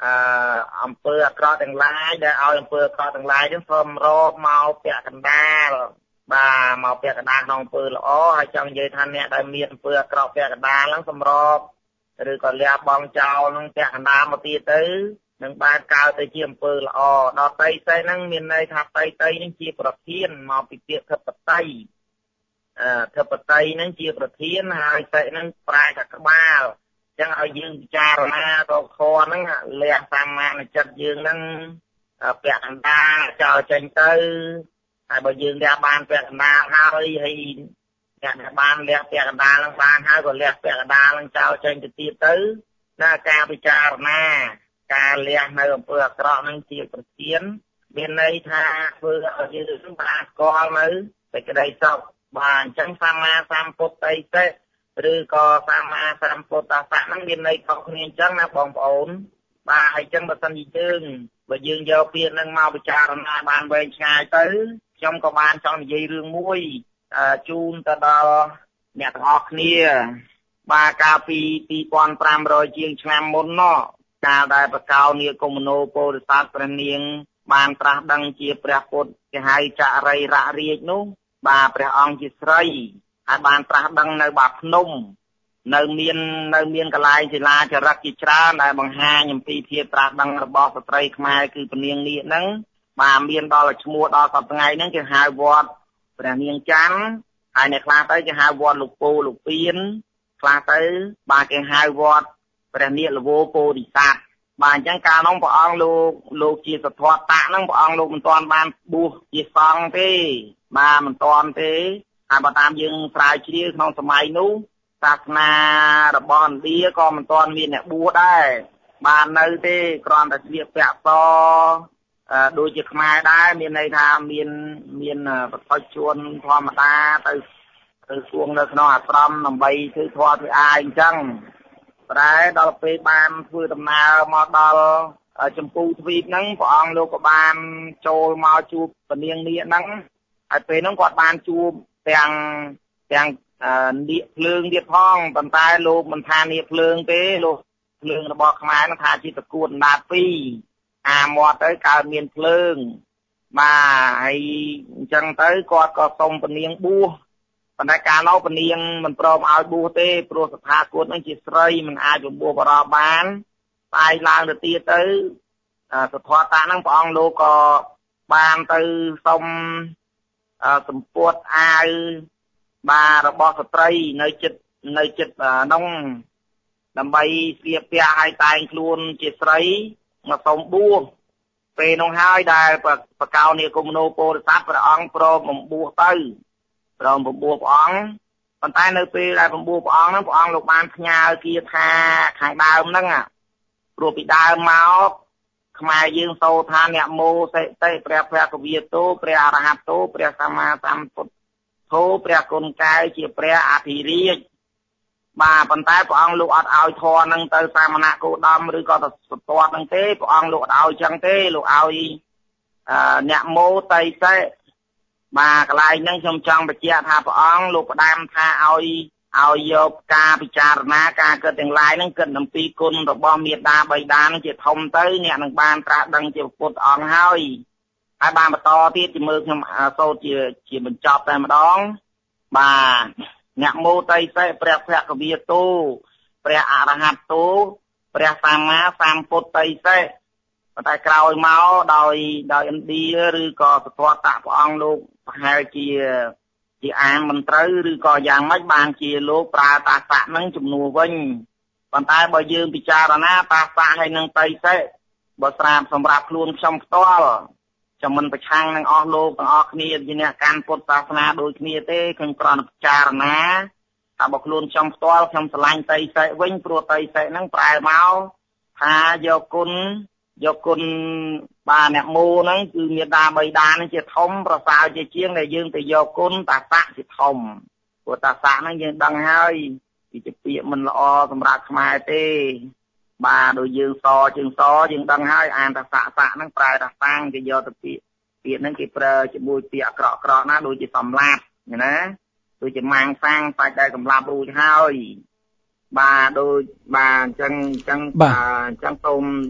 អឺអំពើអាក្រក់ទាំងឡាយដែលឲ្យអំពើអាក្រក់ទាំងឡាយហ្នឹងសូមរកមកពាក់កណ្ដាលបាទមកពាក់កណ្ដាលក្នុងអំពើល្អហើយចង់និយាយថាអ្នកដែលមានអំពើអាក្រក់ពាក់កណ្ដាលហ្នឹងសម្របឬក៏លះបង់ចោលហ្នឹងពាក់កណ្ដាលមកទៀតទៅនឹងបានកើតទៅជាអំពើល្អដល់តីស័យហ្នឹងមានន័យថាតីតីហ្នឹងជាប្រធានមកពីពាក្យធិបតីអឺធិបតីហ្នឹងជាប្រធានហើយស័យហ្នឹងប្រែថាក្បាលចឹងឲ្យយើងពិចារណាទៅខហ្នឹងលះសាមានចិត្តយើងហ្នឹងពាក់កណ្ដាលចោលចេញទៅហើយបើយើងលះបានពាក់កណ្ដាលហើយហើយអ្នកដែលបានលះពាក់កណ្ដាលហ្នឹងបានហើយក៏លះពាក់កណ្ដាលហ្នឹងចោលចេញទៅទៀតទៅណាការពិចារណាការលះនៅអំពើអាក្រក់ហ្នឹងជាប្រធានមានន័យថាធ្វើឲ្យយើងបានស្គាល់នៅសេចក្តីសុខបាទអញ្ចឹងសម្មាសម្ពុទ្ធិទេឬក៏សម្មាសម្ពុទ្ធស្សៈហ្នឹងមានន័យខុសគ្នាអញ្ចឹងណាបងប្អូនបាទហើយអញ្ចឹងបើសិនជាយើងបើយើងយកពាក្យហ្នឹងមកពិចារណាបានវែងឆ្ងាយទៅខ្ញុំក៏បានចង់និយាយរឿងមួយជូនទៅដល់អ្នកទាំងអស់គ្នាបាទកាលពីពីរពាន់ប្រាំរយជាងឆ្នាំមុនណោះកាលដែលបកោនីកុមនោពោធិសត្វព្រះនាងបានត្រាស់ដឹងជាព្រះពុទ្ធគេហៅចរិយរៈរាជនោះបាទព្រះអង្គជាស្រីហើយបានត្រាស់ដឹងនៅបាភ្នំនៅមាននៅមានកន្លែងសិលាចារឹកជាច្រើនដែលបង្ហាញអំពីភាពត្រាស់ដឹងរបស់ស្ត្រីខ្មែរគឺព្រះនាងនាគហ្នឹងបាទមានដល់ឈ្មោះដល់សប្តាហ៍ថ្ងៃហ្នឹងគេហៅវត្តព្រះនាងច័ន្ទហើយអ្នកខ្លះទៅគេហៅវត្តលោកពូលោកពៀនខ្លះទៅបាទគេហៅវត្តព្រះនាគលវោពោធិសត្វបាទអញ្ចឹងកាលនោះព្រះអង្គលោកលោកជាសទ្ធតៈហ្នឹងព្រះអង្គលោកមិនទាន់បានបួសជាសង្ឃទេបាទមិនទាន់ទេហើយបើតាមយើងស្រាវជ្រាវក្នុងសម័យនោះសាសនារបស់ឥណ្ឌាក៏មិនទាន់មានអ្នកបួសដែរបាននៅទេគ្រាន់តែស្លៀកពាក់សដូចជាខ្មែរដែរមានន័យថាមានមានបទជួនធម្មតាទៅទៅសួងនៅក្នុងអាស្រមដើម្បីធ្វើធម៌ធ្វើអាយអញ្ចឹងតែដល់ពេលបានធ្វើដំណើរមកដល់ចម្ពោះទ្វីបហ្នឹងព្រះអង្គលោកក៏បានចូលមកជួបពនាងនាគហ្នឹងហើយពេលហ្នឹងគាត់បានជួបទាំងទាំងនាគភ្លើងទៀតផងប៉ុន្តែលោកមិនថានាគភ្លើងទេលោកភ្លើងរបស់ខ្មែរហ្នឹងថាជាតកួតអណ្ដាតពីរអាមាត់ទៅកើតមានភ្លើងបាទហើយអញ្ចឹងទៅគាត់ក៏សុំពនាងបួសប៉ុន្តែកាលនោះពនាងមិនព្រមឲ្យបួសទេព្រោះស្ថាគតហ្នឹងជាស្រីមិនអាចបួសបរោះបានតែឡើងទៅទៀតទៅសទ្ធតៈហ្នឹងព្រះអង្គលោកក៏បានទៅសុំសម្ពុតអាវបាទរបស់ស្ត្រីនៅចិត្តនៅចិត្តនោះដើម្បីស្លៀកពាក់ឲ្យតែងខ្លួនជាស្រីមកសុំបួសពេលនោះហើយដែលបកោនីកុមនោពោធិសត្វព្រះអង្គព្រមបំបួសទៅព្រមបំបួសព្រះអង្គប៉ុន្តែនៅពេលដែលបំបួសព្រះអង្គហ្នឹងព្រះអង្គលោកបានផ្ញើគាថាខាងដើមហ្នឹងព្រោះពីដើមមកខ្មែរយើងសូត្រថាអ្នកមោសិតិព្រះភគវាទោព្រះអរហត្តោព្រះសម្មាសម្ពុទ្ធធោព្រះគុណកែវជាព្រះអធិរាជបាទប៉ុន្តែព្រះអង្គលោកអត់ឲ្យធរហ្នឹងទៅសាមណៈគោតមឬក៏ទៅសតតហ្នឹងទេព្រះអង្គលោកអត់ឲ្យចឹងទេលោកឲ្យអ្នកមោតៃសិបាទកន្លែងហ្នឹងខ្ញុំចង់បញ្ជាក់ថាព្រះអង្គលោកផ្ដាំថាឲ្យឲ្យយកការពិចារណាការគិតទាំងឡាយហ្នឹងគិតអំពីគុណរបស់មាតាបិតាហ្នឹងជាធំទៅអ្នកនឹងបានត្រាស់ដឹងជាពុទ្ធអង្គហើយហើយបានបន្តទៀតជាមើលខ្ញុំសូត្រជាជាបញ្ចប់តែម្ដងបាទអ្នកមោតៃសិព្រះភគវាទោព្រះអរហត្តោព្រះសម្មាសម្ពុទ្ធិសិប៉ុន្តែក្រោយមកដោយដោយឥណ្ឌាឬក៏សទ្ធតៈព្រះអង្គលោកប្រហែលជាជាអានមិនត្រូវឬក៏យ៉ាងម៉េចបានជាលោកប្រើតាសៈនឹងជំនួសវិញប៉ុន្តែបើយើងពិចារណាតាសៈហើយនឹងតៃសិបើស្រាប់សម្រាប់ខ្លួនខ្ញុំផ្ទាល់ចាំមិនប្រឆាំងនឹងអស់លោកទាំងអស់គ្នាជាអ្នកកាន់ពុទ្ធសាសនាដូចគ្នាទេខ្ញុំគ្រាន់តែពិចារណាថាបើខ្លួនខ្ញុំផ្ទាល់ខ្ញុំស្រឡាញ់តៃសិវិញព្រោះតៃសិហ្នឹងប្រែមកថាយកគុណយកគុណបាទអ្នកមោហ្នឹងគឺមេដាបៃតាហ្នឹងជាធំប្រសើរជាជាងដែលយើងទៅយកគុណតាសៈជាធំព្រោះតាសៈហ្នឹងយើងដឹងហើយពីជាពាក្យមិនល្អសម្រាប់ខ្មែរទេបាទដូចយើងសជើងសយើងដឹងហើយអានតាសៈសៈហ្នឹងប្រែតាសាំងគេយកទៅពាក្យពាក្យហ្នឹងគេប្រើជាមួយពាក្យអាក្រក់ក្រក់ណាដូចជាសម្លាប់ណាដូចជាម៉ាំងសាំងសាច់ដែលសម្លាប់រួចហើយបាទដូចបាទអញ្ចឹងអញ្ចឹងបាទអញ្ចឹងសូម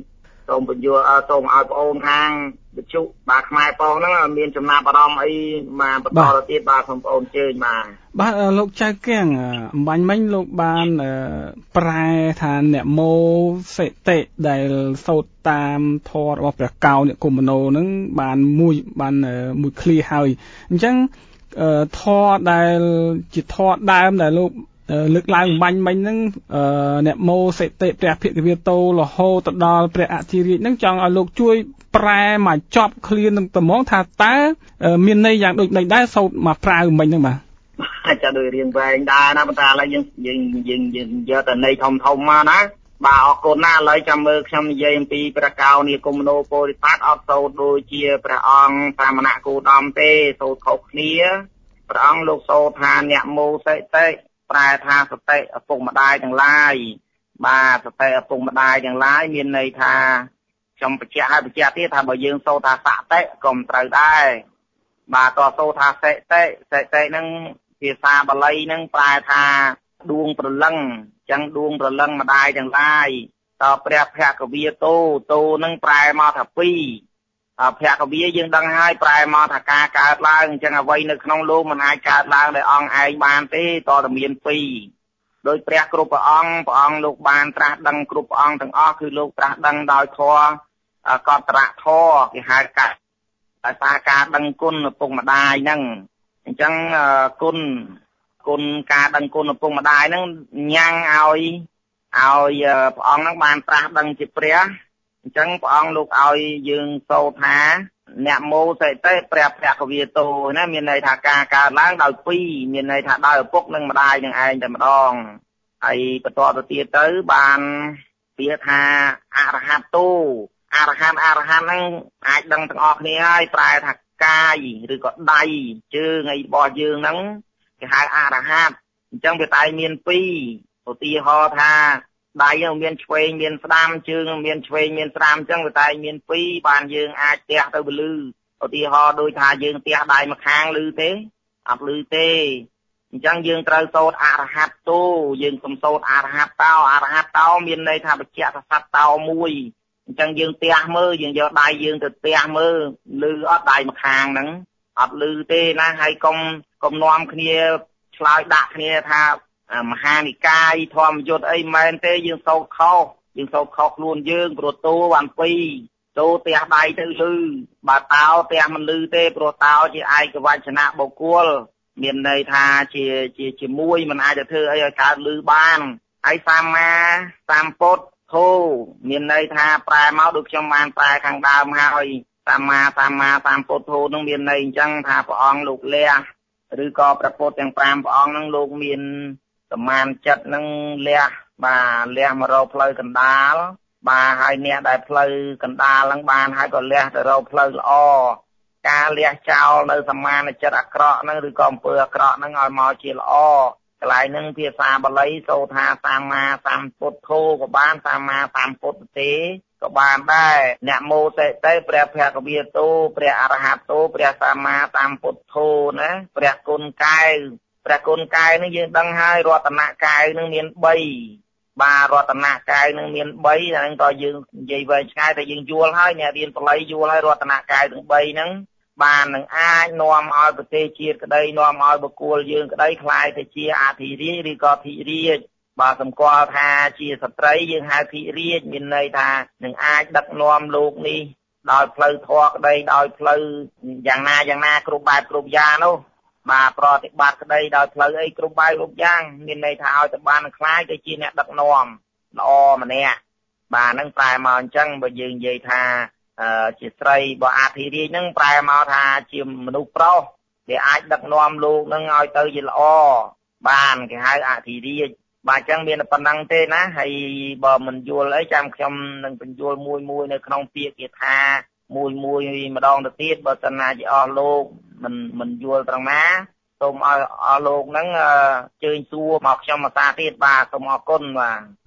សូមបញ្យល់សូមឲ្យបងអូនខាងវិទ្យុបាទខ្មែរប៉ោះហ្នឹងមានចំណាប់អារម្មណ៍អីមកបន្តទៅទៀតបាទសូមបងអូនជើញបាទ
បាទលោកចៅគៀងអំបញ្ញមិញលោកបានប្រែថាអ្នកម៉ូសេតិដែលសូត្រតាមធម៌របស់ព្រះកៅនិគមនោហ្នឹងបានមួយបានមួយឃ្លាហើយអញ្ចឹងធម៌ដែលជាធម៌ដើមដែលលោកលើកឡើងអំបញ្ញមិញហ្នឹងអ្នកម៉ូសេតិព្រះភិក្ខវេតោរហូតទៅដល់ព្រះអធិរាជហ្នឹងចង់ឲ្យលោកជួយប្រែមកចប់ឃ្លានឹងត្មងថាតើមានន័យយ៉ាងដូចនេះដែរសូត្រមកប្រើមិញហ្នឹងបាទ
អាចដូចរៀងវែងដែរណាប៉ុន្តែឥឡូវយើងយើងយើងយើងយកតែន័យធំធំមកណាបាទអរគុណណាស់ឥឡូវចាំមើលខ្ញុំនិយាយអំពីព្រះកៅនិគមនោពោធិសត្វអត់សូត្រដូចជាព្រះអង្គសាមណៈគោតមទេសូត្រខុសគ្នាព្រះអង្គលោកសូត្រថាអ្នកម៉ូសេតិប្រែថាសតិឪពុកម្ដាយទាំងឡាយបាទសតិឪពុកម្ដាយទាំងឡាយមានន័យថាខ្ញុំបញ្ជាក់ឲ្យបញ្ជាក់ទៀតថាបើយើងសូត្រថាសតិក៏មិនត្រូវដែរបាទក៏សូត្រថាសិតិសិតិហ្នឹងភាសាបាលីហ្នឹងប្រែថាដួងព្រលឹងអញ្ចឹងដួងព្រលឹងម្ដាយទាំងឡាយតព្រះភគវាតោតោហ្នឹងប្រែមកថាពីរភគវាយើងដឹងហើយប្រែមកថាការកើតឡើងអញ្ចឹងអ្វីនៅក្នុងលោកមិនអាចកើតឡើងដោយអង្គឯងបានទេតតែមានពីរដោយព្រះគ្រប់ព្រះអង្គព្រះអង្គលោកបានត្រាស់ដឹងគ្រប់ព្រះអង្គទាំងអស់គឺលោកត្រាស់ដឹងដោយធម៌កតរៈធម៌គេហៅកាត់ដោយសារការដឹងគុណឪពុកម្ដាយហ្នឹងអញ្ចឹងគុណគុណការដឹងគុណឪពុកម្ដាយហ្នឹងញ៉ាំងឲ្យឲ្យព្រះអង្គហ្នឹងបានត្រាស់ដឹងជាព្រះអញ្ចឹងព្រះអង្គលោកឲ្យយើងសូត្រថាអ្នកម៉ូសេតិព្រះភគវាតោណាមានន័យថាការកើតឡើងដោយពីរមានន័យថាដោយឪពុកនិងម្ដាយនឹងឯងតែម្ដងហើយបន្តទៅទៀតទៅបានពាក្យថាអរហត្តោអរហន្តអរហន្តហ្នឹងអាចដឹងទាំងអស់គ្នាហើយប្រែថាកាយឬក៏ដៃជើងអីរបស់យើងហ្នឹងគេហៅអរហន្តអញ្ចឹងវាតែមានពីរឧទាហរណ៍ថាដៃនឹងមានឆ្វេងមានស្ដាំជើងនឹងមានឆ្វេងមានស្ដាំអញ្ចឹងវាតែមានពីរបានយើងអាចទះទៅបលឺឧទាហរណ៍ដូចថាយើងទះដៃម្ខាងលឺទេអត់លឺទេអញ្ចឹងយើងត្រូវសូត្រអរហត្តោយើងកុំសូត្រអរហត្តោអរហត្តោមានន័យថាបច្ចៈសត្វតោមួយអញ្ចឹងយើងទះមើលយើងយកដៃយើងទៅទះមើលលឺអត់ដៃម្ខាងហ្នឹងអត់លឺទេណាហើយកុំកុំនាំគ្នាឆ្លើយដាក់គ្នាថាមហានិកាយធម្មយុត្តអីមែនទេយើងសូត្រខុសយើងសូត្រខុសខ្លួនយើងព្រោះតោបានពីរតោទះដៃទៅលឺបើតោទះមិនលឺទេព្រោះតោជាឯកវចនៈបុគ្គលមានន័យថាជាជាជាមួយមិនអាចទៅធ្វើអីឲ្យកើតលឺបានហើយសម្មាសម្ពុទ្ធធោមានន័យថាប្រែមកដូចខ្ញុំបានប្រែខាងដើមហើយសម្មាសម្មាសម្ពុទ្ធធោនឹងមានន័យអញ្ចឹងថាព្រះអង្គលោកលះឬក៏ព្រះពុទ្ធទាំងប្រាំព្រះអង្គនឹងលោកមានសមានចិត្តនឹងលះបាទលះមករកផ្លូវកណ្ដាលបាទហើយអ្នកដែលផ្លូវកណ្ដាលហ្នឹងបានហើយក៏លះទៅរកផ្លូវល្អការលះចោលនៅសមានចិត្តអាក្រក់ហ្នឹងឬក៏អំពើអាក្រក់ហ្នឹងឲ្យមកជាល្អកន្លែងហ្នឹងភាសាបាលីសូត្រថាសម្មាសម្ពុទ្ធោក៏បានសម្មាសម្ពុទ្ធទេក៏បានដែរអ្នកម៉ូសេតិព្រះភគវាតោព្រះអរហត្តោព្រះសម្មាសម្ពុទ្ធោណាព្រះគុណកែវព្រះគុណកែវនឹងយើងដឹងហើយរតនកែវនឹងមានបីបាទរតនកែវនឹងមានបីហ្នឹងតើយើងនិយាយវែងឆ្ងាយតែយើងយល់ហើយអ្នករៀនបល័យយល់ហើយរតនកែវទាំងបីហ្នឹងបាននឹងអាចនាំឲ្យប្រទេសជាតិក្តីនាំឲ្យបុគ្គលយើងក្តីខ្លាយទៅជាអធិរាជឬក៏ធិរាជបើសម្គាល់ថាជាស្ត្រីយើងហៅធិរាជមានន័យថានឹងអាចដឹកនាំលោកនេះដោយផ្លូវធម៌ក្តីដោយផ្លូវយ៉ាងណាយ៉ាងណាគ្រប់បែបគ្រប់យ៉ាងនោះបាទប្រតិបត្តិក្តីដោយផ្លូវអីគ្រប់បែបគ្រប់យ៉ាងមានន័យថាឲ្យទៅបានខ្លាយទៅជាអ្នកដឹកនាំល្អម្នាក់បាទហ្នឹងប្រែមកអញ្ចឹងបើយើងនិយាយថាជាស្រីបើអធិរាជហ្នឹងប្រែមកថាជាមនុស្សប្រុសដែលអាចដឹកនាំលោកហ្នឹងឲ្យទៅជាល្អបានគេហៅអធិរាជបាទអញ្ចឹងមានតែប៉ុណ្្នឹងទេណាហើយបើមិនយល់អីចាំខ្ញុំនឹងបញ្យល់មួយមួយនៅក្នុងពាក្យគាថាមួយមួយម្ដងទៅទៀតបើសិនណាជាអស់លោកមិនមិនយល់ត្រង់ណាសូមឲ្យអស់លោកហ្នឹងជើញសួរមកខ្ញុំមកសាទៀតបាទសូមអរគុណបាទ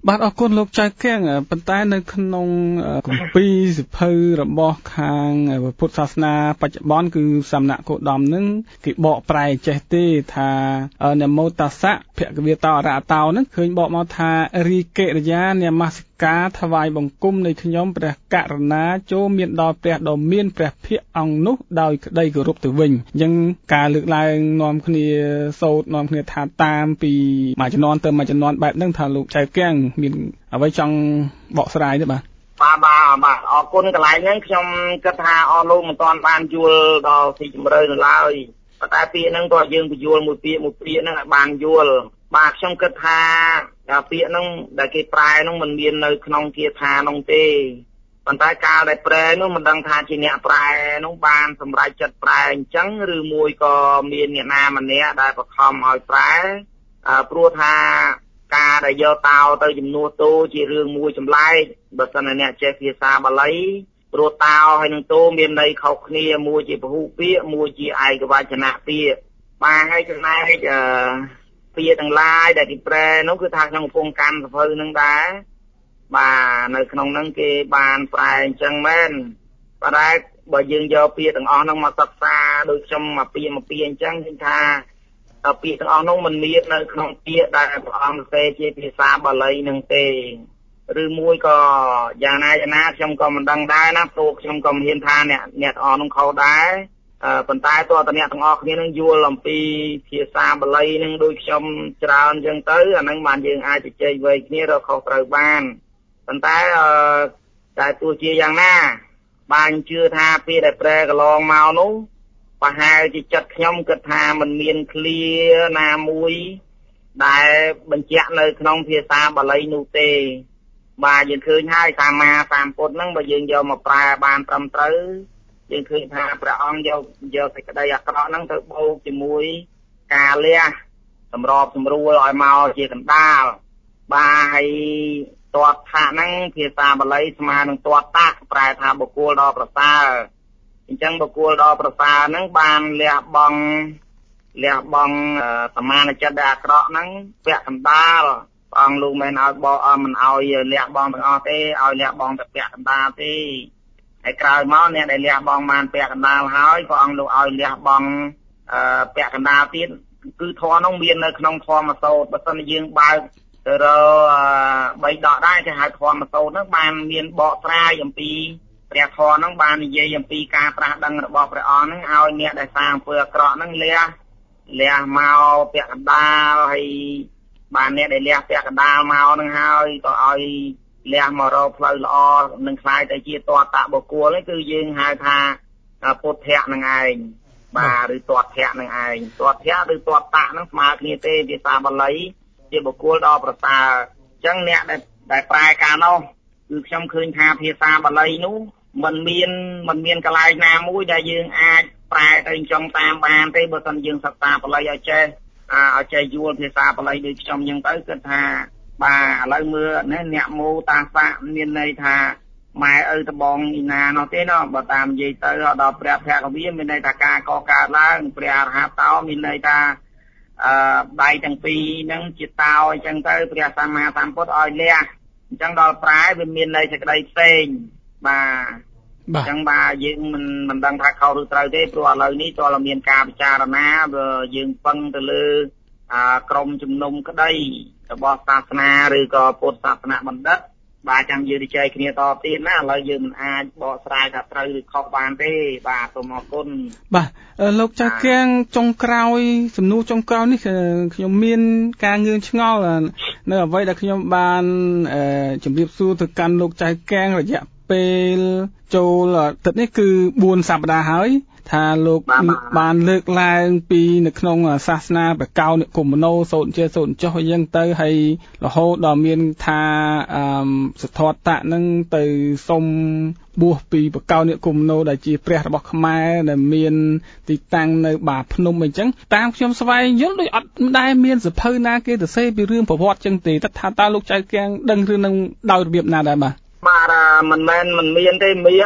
បាទអរគុណលោកចៅកៀងប៉ុន្តែនៅក្នុងគម្ពីរសិភៅរបស់ខាងពុទ្ធសាសនាបច្ចុប្បន្នគឺសំណាក់គោតមនឹងគេបកប្រែចេះទេថានមោតស្សៈភគវេតោអរហតោនឹងឃើញបកមកថារីកិរិយានមស្ការថ្វាយបង្គំនៃខ្ញុំព្រះករុណាចូលមានដល់ព្រះដ៏មានព្រះភិក្ខអង្គនោះដោយក្តីគោរពទៅវិញអញ្ចឹងការលើកឡើងនាំគ្នាសូត្រនាំគ្នាថាតាមពីមួយជំនាន់ទៅមួយជំនាន់បែបហ្នឹងថាលោកចៅកៀងមានអ្វីចង់បកស្រាយទេបាទ
បាទបាទបាទអរគុណកន្លែងហ្នឹងខ្ញុំគិតថាអស់លោកមិនទាន់បានយល់ដល់ទីជម្រៅនៅឡើយប៉ុន្តែពាក្យហ្នឹងក៏យើងបញ្យល់មួយពាក្យមួយពាក្យហ្នឹងឲ្យបានយល់បាទខ្ញុំគិតថាពាក្យហ្នឹងដែលគេប្រែហ្នឹងមិនមាននៅក្នុងគាថាហ្នឹងទេប៉ុន្តែកាលដែលប្រែនោះមិនដឹងថាជាអ្នកប្រែនោះបានសម្រេចចិត្តប្រែអញ្ចឹងឬមួយក៏មានអ្នកណាម្នាក់ដែលបង្ខំឲ្យប្រែព្រោះថាការដែលយកតោទៅជំនួសតូជារឿងមួយចម្លែកបើសិនជាអ្នកចេះភាសាបាលីព្រោះតោហើយនឹងតូមានន័យខុសគ្នាមួយជាពហុពាក្យមួយជាឯកវចនៈពាក្យបាទហើយចំណែកអឺពាក្យទាំងឡាយដែលគេប្រែនោះគឺថាក្នុងកំពុងកាន់សភៅនឹងដែរបាទនៅក្នុងហ្នឹងគេបានប្រែអញ្ចឹងមែនប៉ុន្តែបើយើងយកពាក្យទាំងអស់ហ្នឹងមកសិក្សាដូចខ្ញុំមកពាក្យមកពាក្យអញ្ចឹងគឺថាពាក្យទាំងអស់នោះមិនមាននៅក្នុងពាក្យដែលព្រះអង្គសរសេរជាភាសាបាលីនឹងទេឬមួយក៏យ៉ាងណាយ៉ាងណាខ្ញុំក៏មិនដឹងដែរណាព្រោះខ្ញុំក៏មិនហ៊ានថាអ្នកអ្នកទាំងអស់នោះខុសដែរប៉ុន្តែតើតអ្នកទាំងអស់គ្នានឹងយល់អំពីភាសាបាលីនឹងដូចខ្ញុំច្រើនអញ្ចឹងទៅអាហ្នឹងបានយើងអាចជជែកវែកគ្នារកខុសត្រូវបានប៉ុន្តែតែទោះជាយ៉ាងណាបានជឿថាពេលដែលប្រែកន្លងមកនោះប្រហែលជាចិត្តខ្ញុំគិតថាมันមានឃ្លាណាមួយដែលបញ្ជាក់នៅក្នុងភាសាបាលីនោះទេបាទយើងឃើញហើយតាមមាតាមពុទ្ធហ្នឹងបើយើងយកមកប្រែបានត្រឹមត្រូវយើងឃើញថាព្រះអង្គយកយកសេចក្តីអាក្រក់ហ្នឹងទៅបូកជាមួយការលះសម្របសម្រួលឲ្យមកជាកណ្ដាលបាទហើយតតថាហ្នឹងភាសាបាលីស្មើនឹងតតតាប្រែថាបុគ្គលដ៏ប្រសើរអញ្ចឹងបុគ្គលដ៏ប្រសើរហ្នឹងបានលះបង់លះបង់សមានចិត្តដែលអាក្រក់ហ្នឹងពាក់កណ្ដាលព្រះអង្គលោកមិនឲ្យបោអមិនឲ្យលះបង់ទាំងអស់ទេឲ្យលះបង់តែពាក់កណ្ដាលទេហើយក្រោយមកអ្នកដែលលះបង់បានពាក់កណ្ដាលហើយព្រះអង្គលោកឲ្យលះបង់ពាក់កណ្ដាលទៀតគឺធម៌នោះមាននៅក្នុងធម៌សូត្របើសិនជាយើងបើកទៅរកបីដកដែរគេហៅធម៌សូត្រហ្នឹងបានមានបកស្រាយអំពីព្រះធម៌ហ្នឹងបាននិយាយអំពីការត្រាស់ដឹងរបស់ព្រះអង្គហ្នឹងឲ្យអ្នកដែលសាងអំពើអាក្រក់ហ្នឹងលះលះមកពាក់កណ្ដាលហើយបានអ្នកដែលលះពាក់កណ្ដាលមកហ្នឹងហើយក៏ឲ្យលះមករកផ្លូវល្អនឹងខ្លាយទៅជាតតបុគ្គលហ្នឹងគឺយើងហៅថាពុទ្ធៈហ្នឹងឯងបាទឬតតៈហ្នឹងឯងតតៈឬតតៈហ្នឹងស្មើគ្នាទេភាសាបាលីជាបុគ្គលដ៏ប្រសើរអញ្ចឹងអ្នកដែលដែលប្រែការនោះគឺខ្ញុំឃើញថាភាសាបាលីនោះมันមានมันមានកន្លែងណាមួយដែលយើងអាចប្រែទៅចង់តាមបានទេបើមិនយើងសិក្សាបាលីឲ្យចេះឲ្យចេះយល់ភាសាបាលីដូចខ្ញុំអញ្ចឹងទៅគិតថាបាទឥឡូវមើលអ្នកមោតាសៈមានន័យថាម៉ែឪត្បងឯណានោះទេណាបើតាមនិយាយទៅដល់ព្រះភគវាមានន័យថាការកកើតឡើងព្រះអរហន្តោមានន័យថាអឺដៃទាំងពីរហ្នឹងជាតោអញ្ចឹងទៅព្រះសម្មាសម្ពុទ្ធឲ្យលះអញ្ចឹងដល់ប្រែវាមានន័យសេចក្តីផ្សេងបាទអញ្ចឹងបាទយើងមិនមិនដឹងថាខុសឬត្រូវទេព្រោះឥឡូវនេះតើមានការពិចារណាបើយើងពឹងទៅលើក្រមជំនុំក្តីរបស់សាសនាឬក៏ពុទ្ធសាសនាបណ្ឌិតបាទចាំយើងទៅចែកគ្នាតទៀតណាឥឡូវយើងមិនអាចបកស្រាយថាត្រូវឬខុសបានទេបាទសូមអរគុណ
បាទលោកចៅកៀងចុងក្រោយសំណួរចុងក្រោយនេះខ្ញុំមានការងឿងឆ្ងល់នៅអ្វីដែលខ្ញុំបានជម្រាបសួរទៅកាន់លោកចៅកៀងរយៈពេលចូលទឹកនេះគឺបួនសប្តាហ៍ហើយថាលោកបានលើកឡើងពីនៅក្នុងសាសនាបកោនិគមនោសូត្រជាសូត្រចុះអញ្ចឹងទៅហើយរហូតដល់មានថាអឺសទ្ធតៈនឹងទៅសុំបួសពីបកោនិគមនោដែលជាព្រះរបស់ខ្មែរដែលមានទីតាំងនៅបាភ្នំអញ្ចឹងតាមខ្ញុំស្វែងយល់ដូចអត់ដែរមានសភៅណាគេទៅសេពីរឿងប្រវត្តិអញ្ចឹងទេតើថាតើលោកចៅកៀងដឹងរឿងនឹងដោយរបៀបណាដែរបាទ
បាទមិនមែនមិនមានទេមាន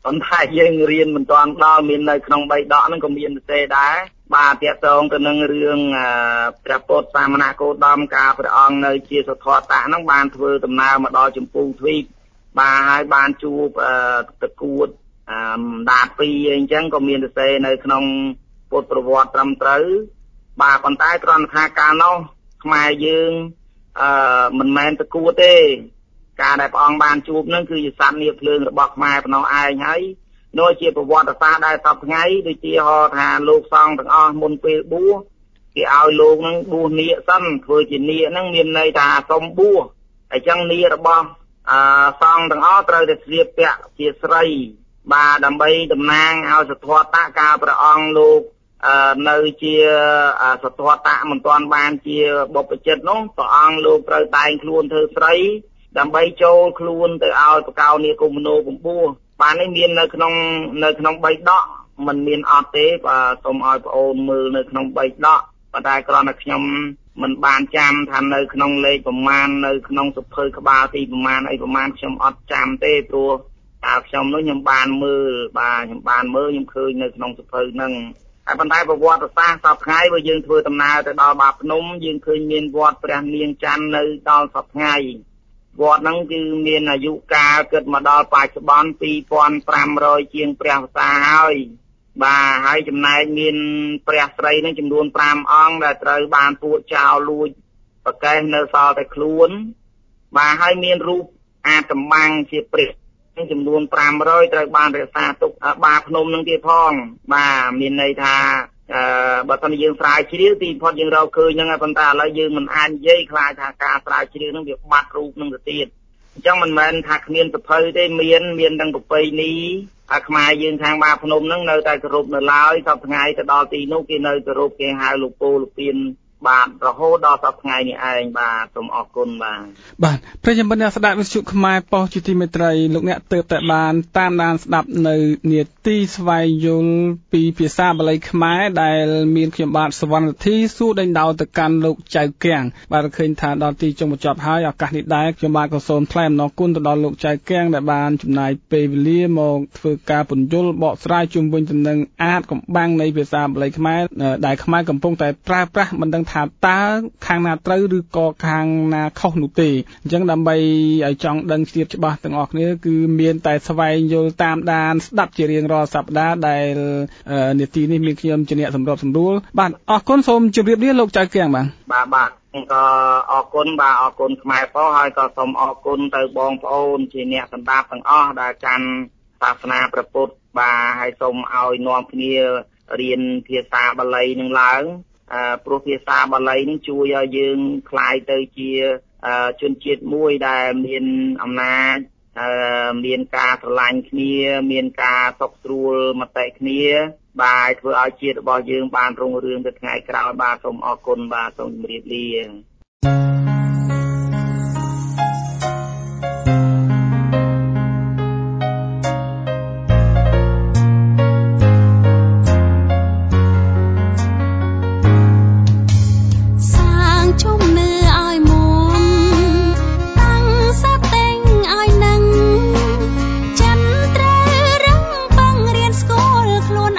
ប៉ុន្តែយើងរៀនមិនទាន់ដល់មាននៅក្នុងបីដកហ្នឹងក៏មានទេដែរបាទទាក់ទងទៅនឹងរឿងព្រះពុទ្ធសាមណគោតមការព្រះអង្គនៅជាសទ្ធតៈហ្នឹងបានធ្វើដំណើរមកដល់ចម្ពោះទ្វីបបាទហើយបានជួបតកួតដាតពីរអញ្ចឹងក៏មានសរសេរនៅក្នុងពុទ្ធប្រវត្តិត្រឹមត្រូវបាទប៉ុន្តែគ្រាន់តែថាកាលនោះខ្មែរយើងអឺមិនមែនតកួតទេការដែលព្រះអង្គបានជួបនឹងគឺជាសត្វនាភ្លើងរបស់ខ្មែរប៉ុណ្ណោះឯងហើយនោះជាប្រវត្តិសាស្ត្រដែលសពថ្ងៃដូចជាហៅថាលោកសង្ឃទាំងអស់មុនពេលបួសគេឲ្យលោកនឹងបួសនាគសិនធ្វើជានាគហ្នឹងមានន័យថាសុំបួសអញ្ចឹងនាគរបស់អឺសង្ឃទាំងអស់ត្រូវតែស្លៀកពាក់ជាស្រីបាទដើម្បីតំណាងឲ្យសទ្ធតៈកាលព្រះអង្គលោកនៅជាសទ្ធតៈមិនទាន់បានជាបុព្វជិតនោះព្រះអង្គលោកត្រូវតែងខ្លួនធ្វើស្រីដើម្បីចូលខ្លួនទៅឲ្យបកោនីគុំនោកំបួសបាននេះមាននៅក្នុងនៅក្នុងបីដកมันមានអត់ទេបាទសូមឲ្យបងអូនមើលនៅក្នុងបីដកប៉ុន្តែគ្រាន់តែខ្ញុំមិនបានចាំថានៅក្នុងលេខប្រមាណនៅក្នុងសភៅក្បាលទីប្រមាណអីប្រមាណខ្ញុំអត់ចាំទេព្រោះតើខ្ញុំនោះខ្ញុំបានមើលបាទខ្ញុំបានមើលខ្ញុំឃើញនៅក្នុងសភៅហ្នឹងហើយប៉ុន្តែប្រវត្តិសាស្ត្រសពថ្ងៃបើយើងធ្វើដំណើរទៅដល់បាភ្នំយើងឃើញមានវត្តព្រះនាងច័ន្ទនៅដល់សពថ្ងៃវត្តហ្នឹងគឺមានអាយុកាលគិតមកដល់បច្ចុប្បន្នពីរពាន់ប្រាំរយជាងព្រះវស្សាហើយបាទហើយចំណែកមានព្រះស្រីនឹងចំនួនប្រាំអង្គដែលត្រូវបានពួកចោរលួចប្រកេះនៅសល់តែខ្លួនបាទហើយមានរូបអាតម្បាំងជាព្រះចំនួនប្រាំរយត្រូវបានរក្សាទុកបាភ្នំនឹងទៀតផងបាទមានន័យថាអឺបើសិនយើងស្រាវជ្រាវទីផុតយើងរកឃើញហ្នឹងហើយប៉ុន្តែឥឡូវយើងមិនអាចនិយាយខ្លាចថាការស្រាវជ្រាវហ្នឹងវាបាត់រូបហ្នឹងទៅទៀតអញ្ចឹងមិនមែនថាគ្មានសភៅទេមានមានទាំងប្រពៃណីអាខ្មែរយើងខាងបាភ្នំហ្នឹងនៅតែគោរពនៅឡើយសពថ្ងៃទៅដល់ទីនោះគេនៅគោរពគេហៅលោកពូលោកពៀនបាទរហូតដល់សប្តាហ៍ថ្ងៃនេះឯងបាទសូមអរគុណបាទ
បាទប្រិយមិត្តអ្នកស្ដាប់វិទ្យុខ្មែរប៉ុស្តិ៍ជាទីមេត្រីលោកអ្នកទើបតែបានតាមដានស្ដាប់នៅនាទីស្វែងយល់ពីភាសាបាលីខ្មែរដែលមានខ្ញុំបាទសវណ្ណរិទ្ធីសួរដេញដោលទៅកាន់លោកចៅគាំងបាទឃើញថាដល់ទីចុងបញ្ចប់ហើយឱកាសនេះដែរខ្ញុំបាទក៏សូមថ្លែងអំណរគុណទៅដល់លោកចៅគាំងដែលបានចំណាយពេលវេលាមកធ្វើការពន្យល់បកស្រាយជុំវិញទៅនឹងអាតកំបាំងនៃភាសាបាលីខ្មែរដែលខ្មែរកំពុងតែប្រើប្រាស់មិនដឹងថាតើខាងណាត្រូវឬក៏ខាងណាខុសនោះទេអញ្ចឹងដើម្បីឲ្យចង់ដឹងជ្រាបច្បាស់ទាំងអស់គ្នាគឺមានតែស្វែងយល់តាមដានស្ដាប់ជារៀងរាល់សប្ដាហ៍ដែលនាទីនេះមានខ្ញុំជាអ្នកសម្របសម្រួលបាទអរគុណសូមជម្រាបលាលោកចៅគាំងបាទ
បាទបាទក៏អរគុណបាទអរគុណខ្មែរពោហើយក៏សូមអរគុណទៅបងប្អូនជាអ្នកសម្ដាប់ទាំងអស់ដែលកាន់សាសនាព្រះពុទ្ធបាទហើយសូមឲ្យនាំគ្នារៀនភាសាបាលីនឹងឡើងអឺព្រោះភាសាបាលីនឹងជួយឲ្យយើងคล้ายទៅជាជនជាតិមួយដែលមានអំណាចអឺមានការស្រឡាញ់គ្នាមានការសុខស្រួលមតិគ្នាបាទធ្វើឲ្យជាតិរបស់យើងបានរុងរឿងទៅថ្ងៃក្រោយបាទសូមអរគុណបាទសូមជម្រាបលា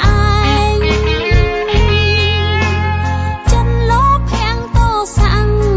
សាំង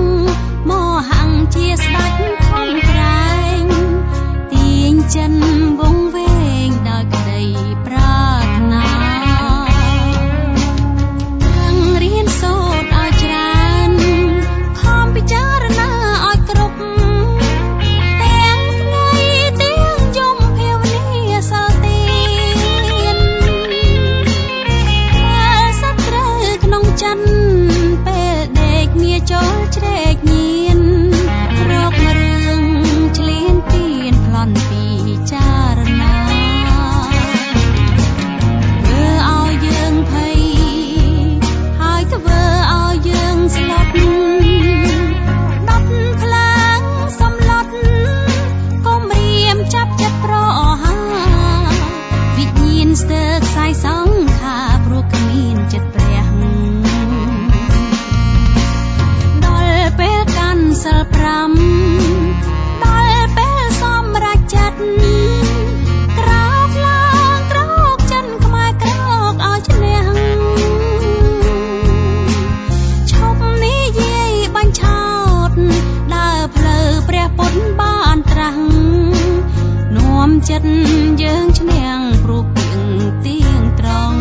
ចិត្តយើងឈ្នះព្រោះពីងទៀងត្រង់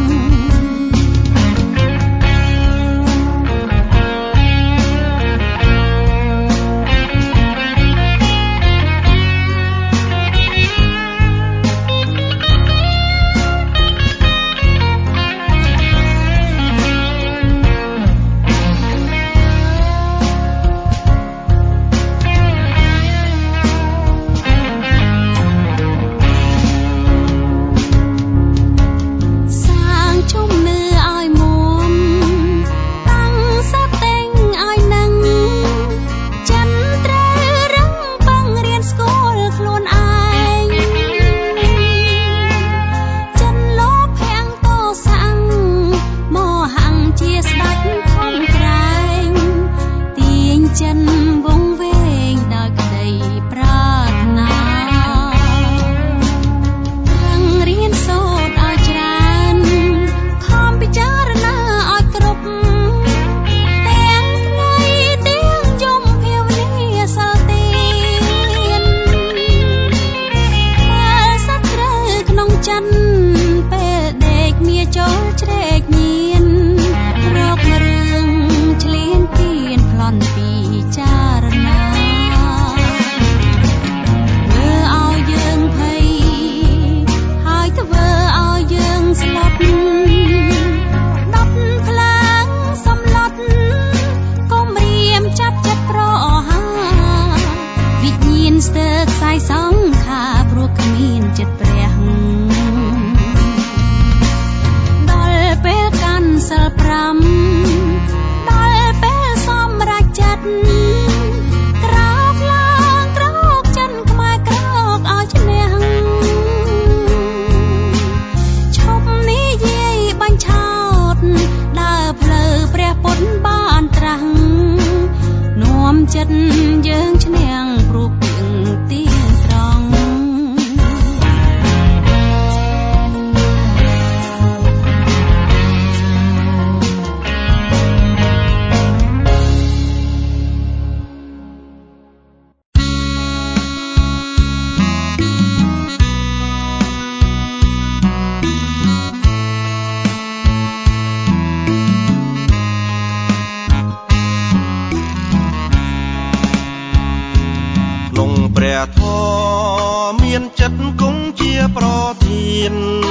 ចិត្តយើងឈ្នះព្រោះពីងទៀងត្រង់
ព្រះធម៌មានចិត្តគង់ជាប្រធាន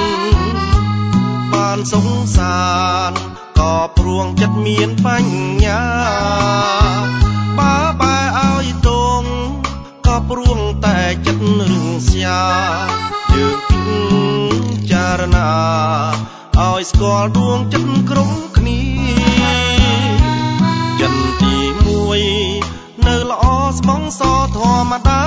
បានសង្សារក៏ព្រួងចិត្តមានបញ្ញាបើបែឲ្យទងក៏ព្រួងតែចិត្តរឹងស្យាយើងពិចារណាឲ្យស្គាល់ដួងចិត្តគ្រប់គ្នាចិត្តទីមួយនៅល្អស្មងសធម្មតា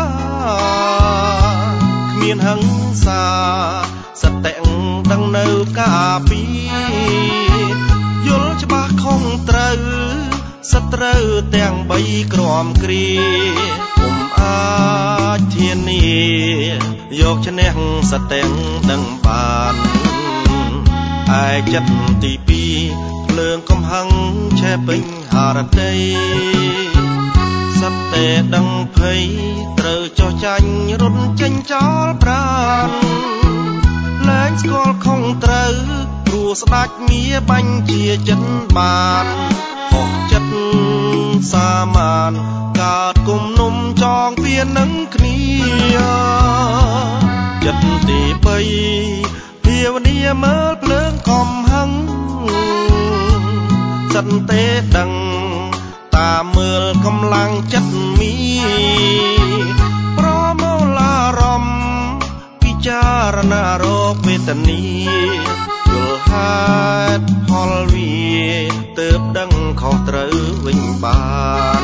គ្មានហិង្សាសតិដឹងនៅការពីយល់ច្បាស់ខុសត្រូវសត្រូវទាំងបីក្រំគ្រាពុំអាចធានាយកឈ្នះសតិដឹងបានឯចិត្តទីពីរភ្លើងកំហឹងឆេះពេញហរតីសត្វតែដឹងភ័យត្រូវចោះចាញ់រត់ចេញចោលប្រាណលែងស្គាល់ខុសត្រូវព្រោះស្ដាច់មាបាញ់ជាចិត្តបានហុកចិត្តសាមានកើតគុំនុំចងពៀននឹងគ្នាចិត្តទីបីភាវនាមើលភ្លើងកំហឹងសិនទេដឹងតាមមើលកម្លាំងចិត្តមីប្រមូលារំពិចារណារកវេទនាយល់ហេតុផលវាទើបដឹងខុសត្រូវវិញបាន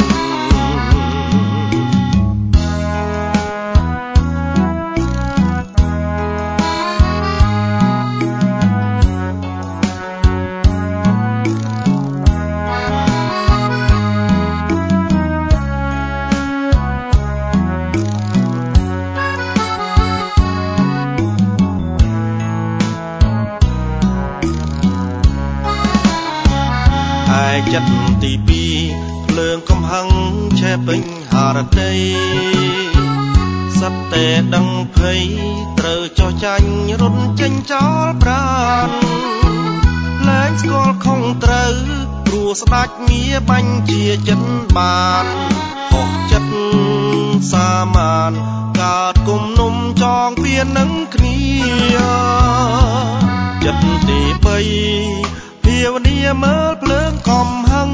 ចិត្តទីពីរភ្លើងកំហឹងឆេះពេញហរតីសិតតែដឹងភ័យត្រូវចោះចាញ់រត់ចេញចោលប្រាណលែងស្គាល់ខុសត្រូវព្រោះស្ដាច់ងារបាញ់ជាចិត្តបានហុកចិត្តសាមានកើតគុំនុំចងពៀននឹងគ្នាចិត្តទីបីភាវនាមើលភ្លើងកំហឹង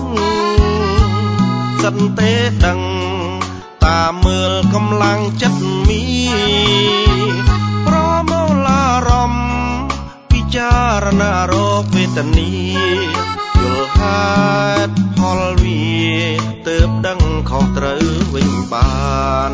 សិនទេដឹងតាមមើលកម្លាំងចិត្តមីប្រមូលអារម្មណ៍ពិចារណារកវេទនាយល់ហេតុផលវាទើបដឹងខុសត្រូវវិញបាន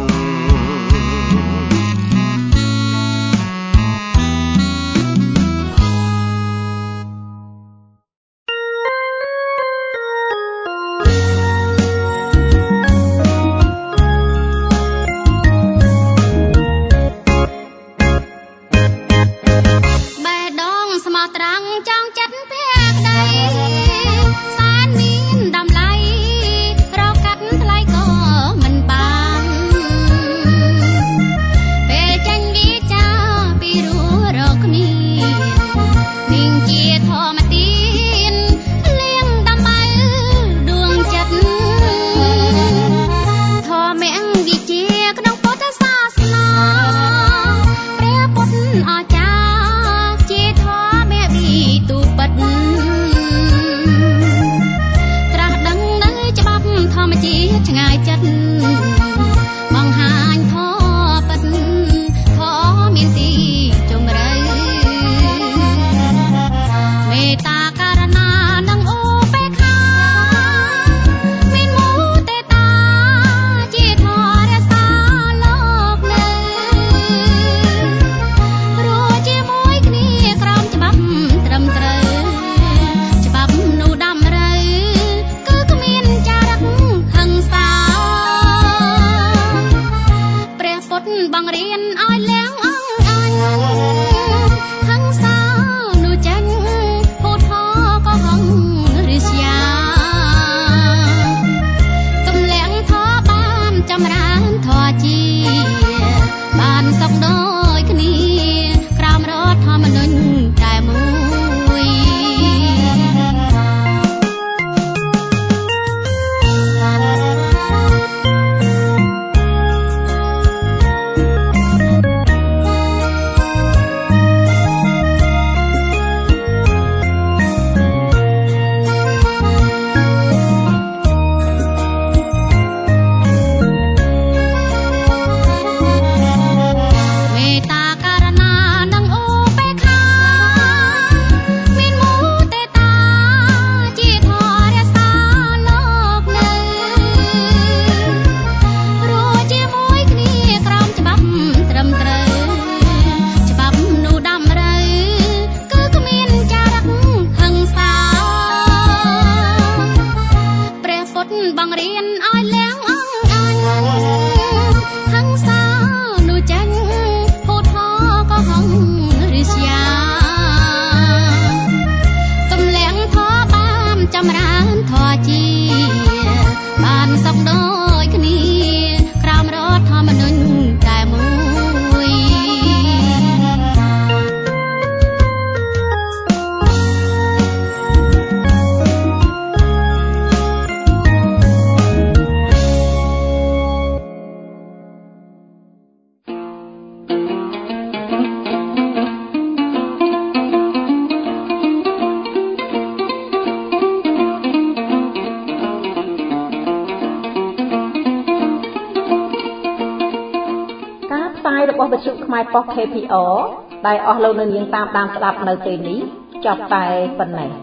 របស់វិទ្យុខ្មែរប៉ុស ខេ ភី អរ ដែលអស់លោកនៅនាងតាមដានស្ដាប់នៅពេលនេះចប់តែប៉ុណ្ណេះ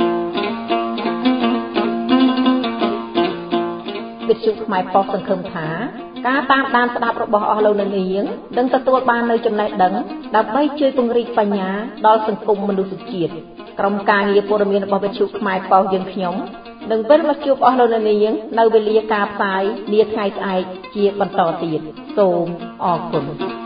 វិទ្យុខ្មែរប៉ុសសង្ឃឹមថាការតាមដានស្ដាប់របស់អស់លោកនៅនាងនឹងទទួលបាននូវចំណេះដឹងដើម្បីជួយពង្រីកបញ្ញាដល់សង្គមមនុស្សជាតិក្រុមការងារព័ត៌មានរបស់វិទ្យុខ្មែរប៉ុសយើងខ្ញុំនឹងវិលមកជួបអស់លោកនៅនាងនៅវេលាការផ្សាយនាថ្ងៃស្អែកជាបន្តទៀតសូមអរគុណ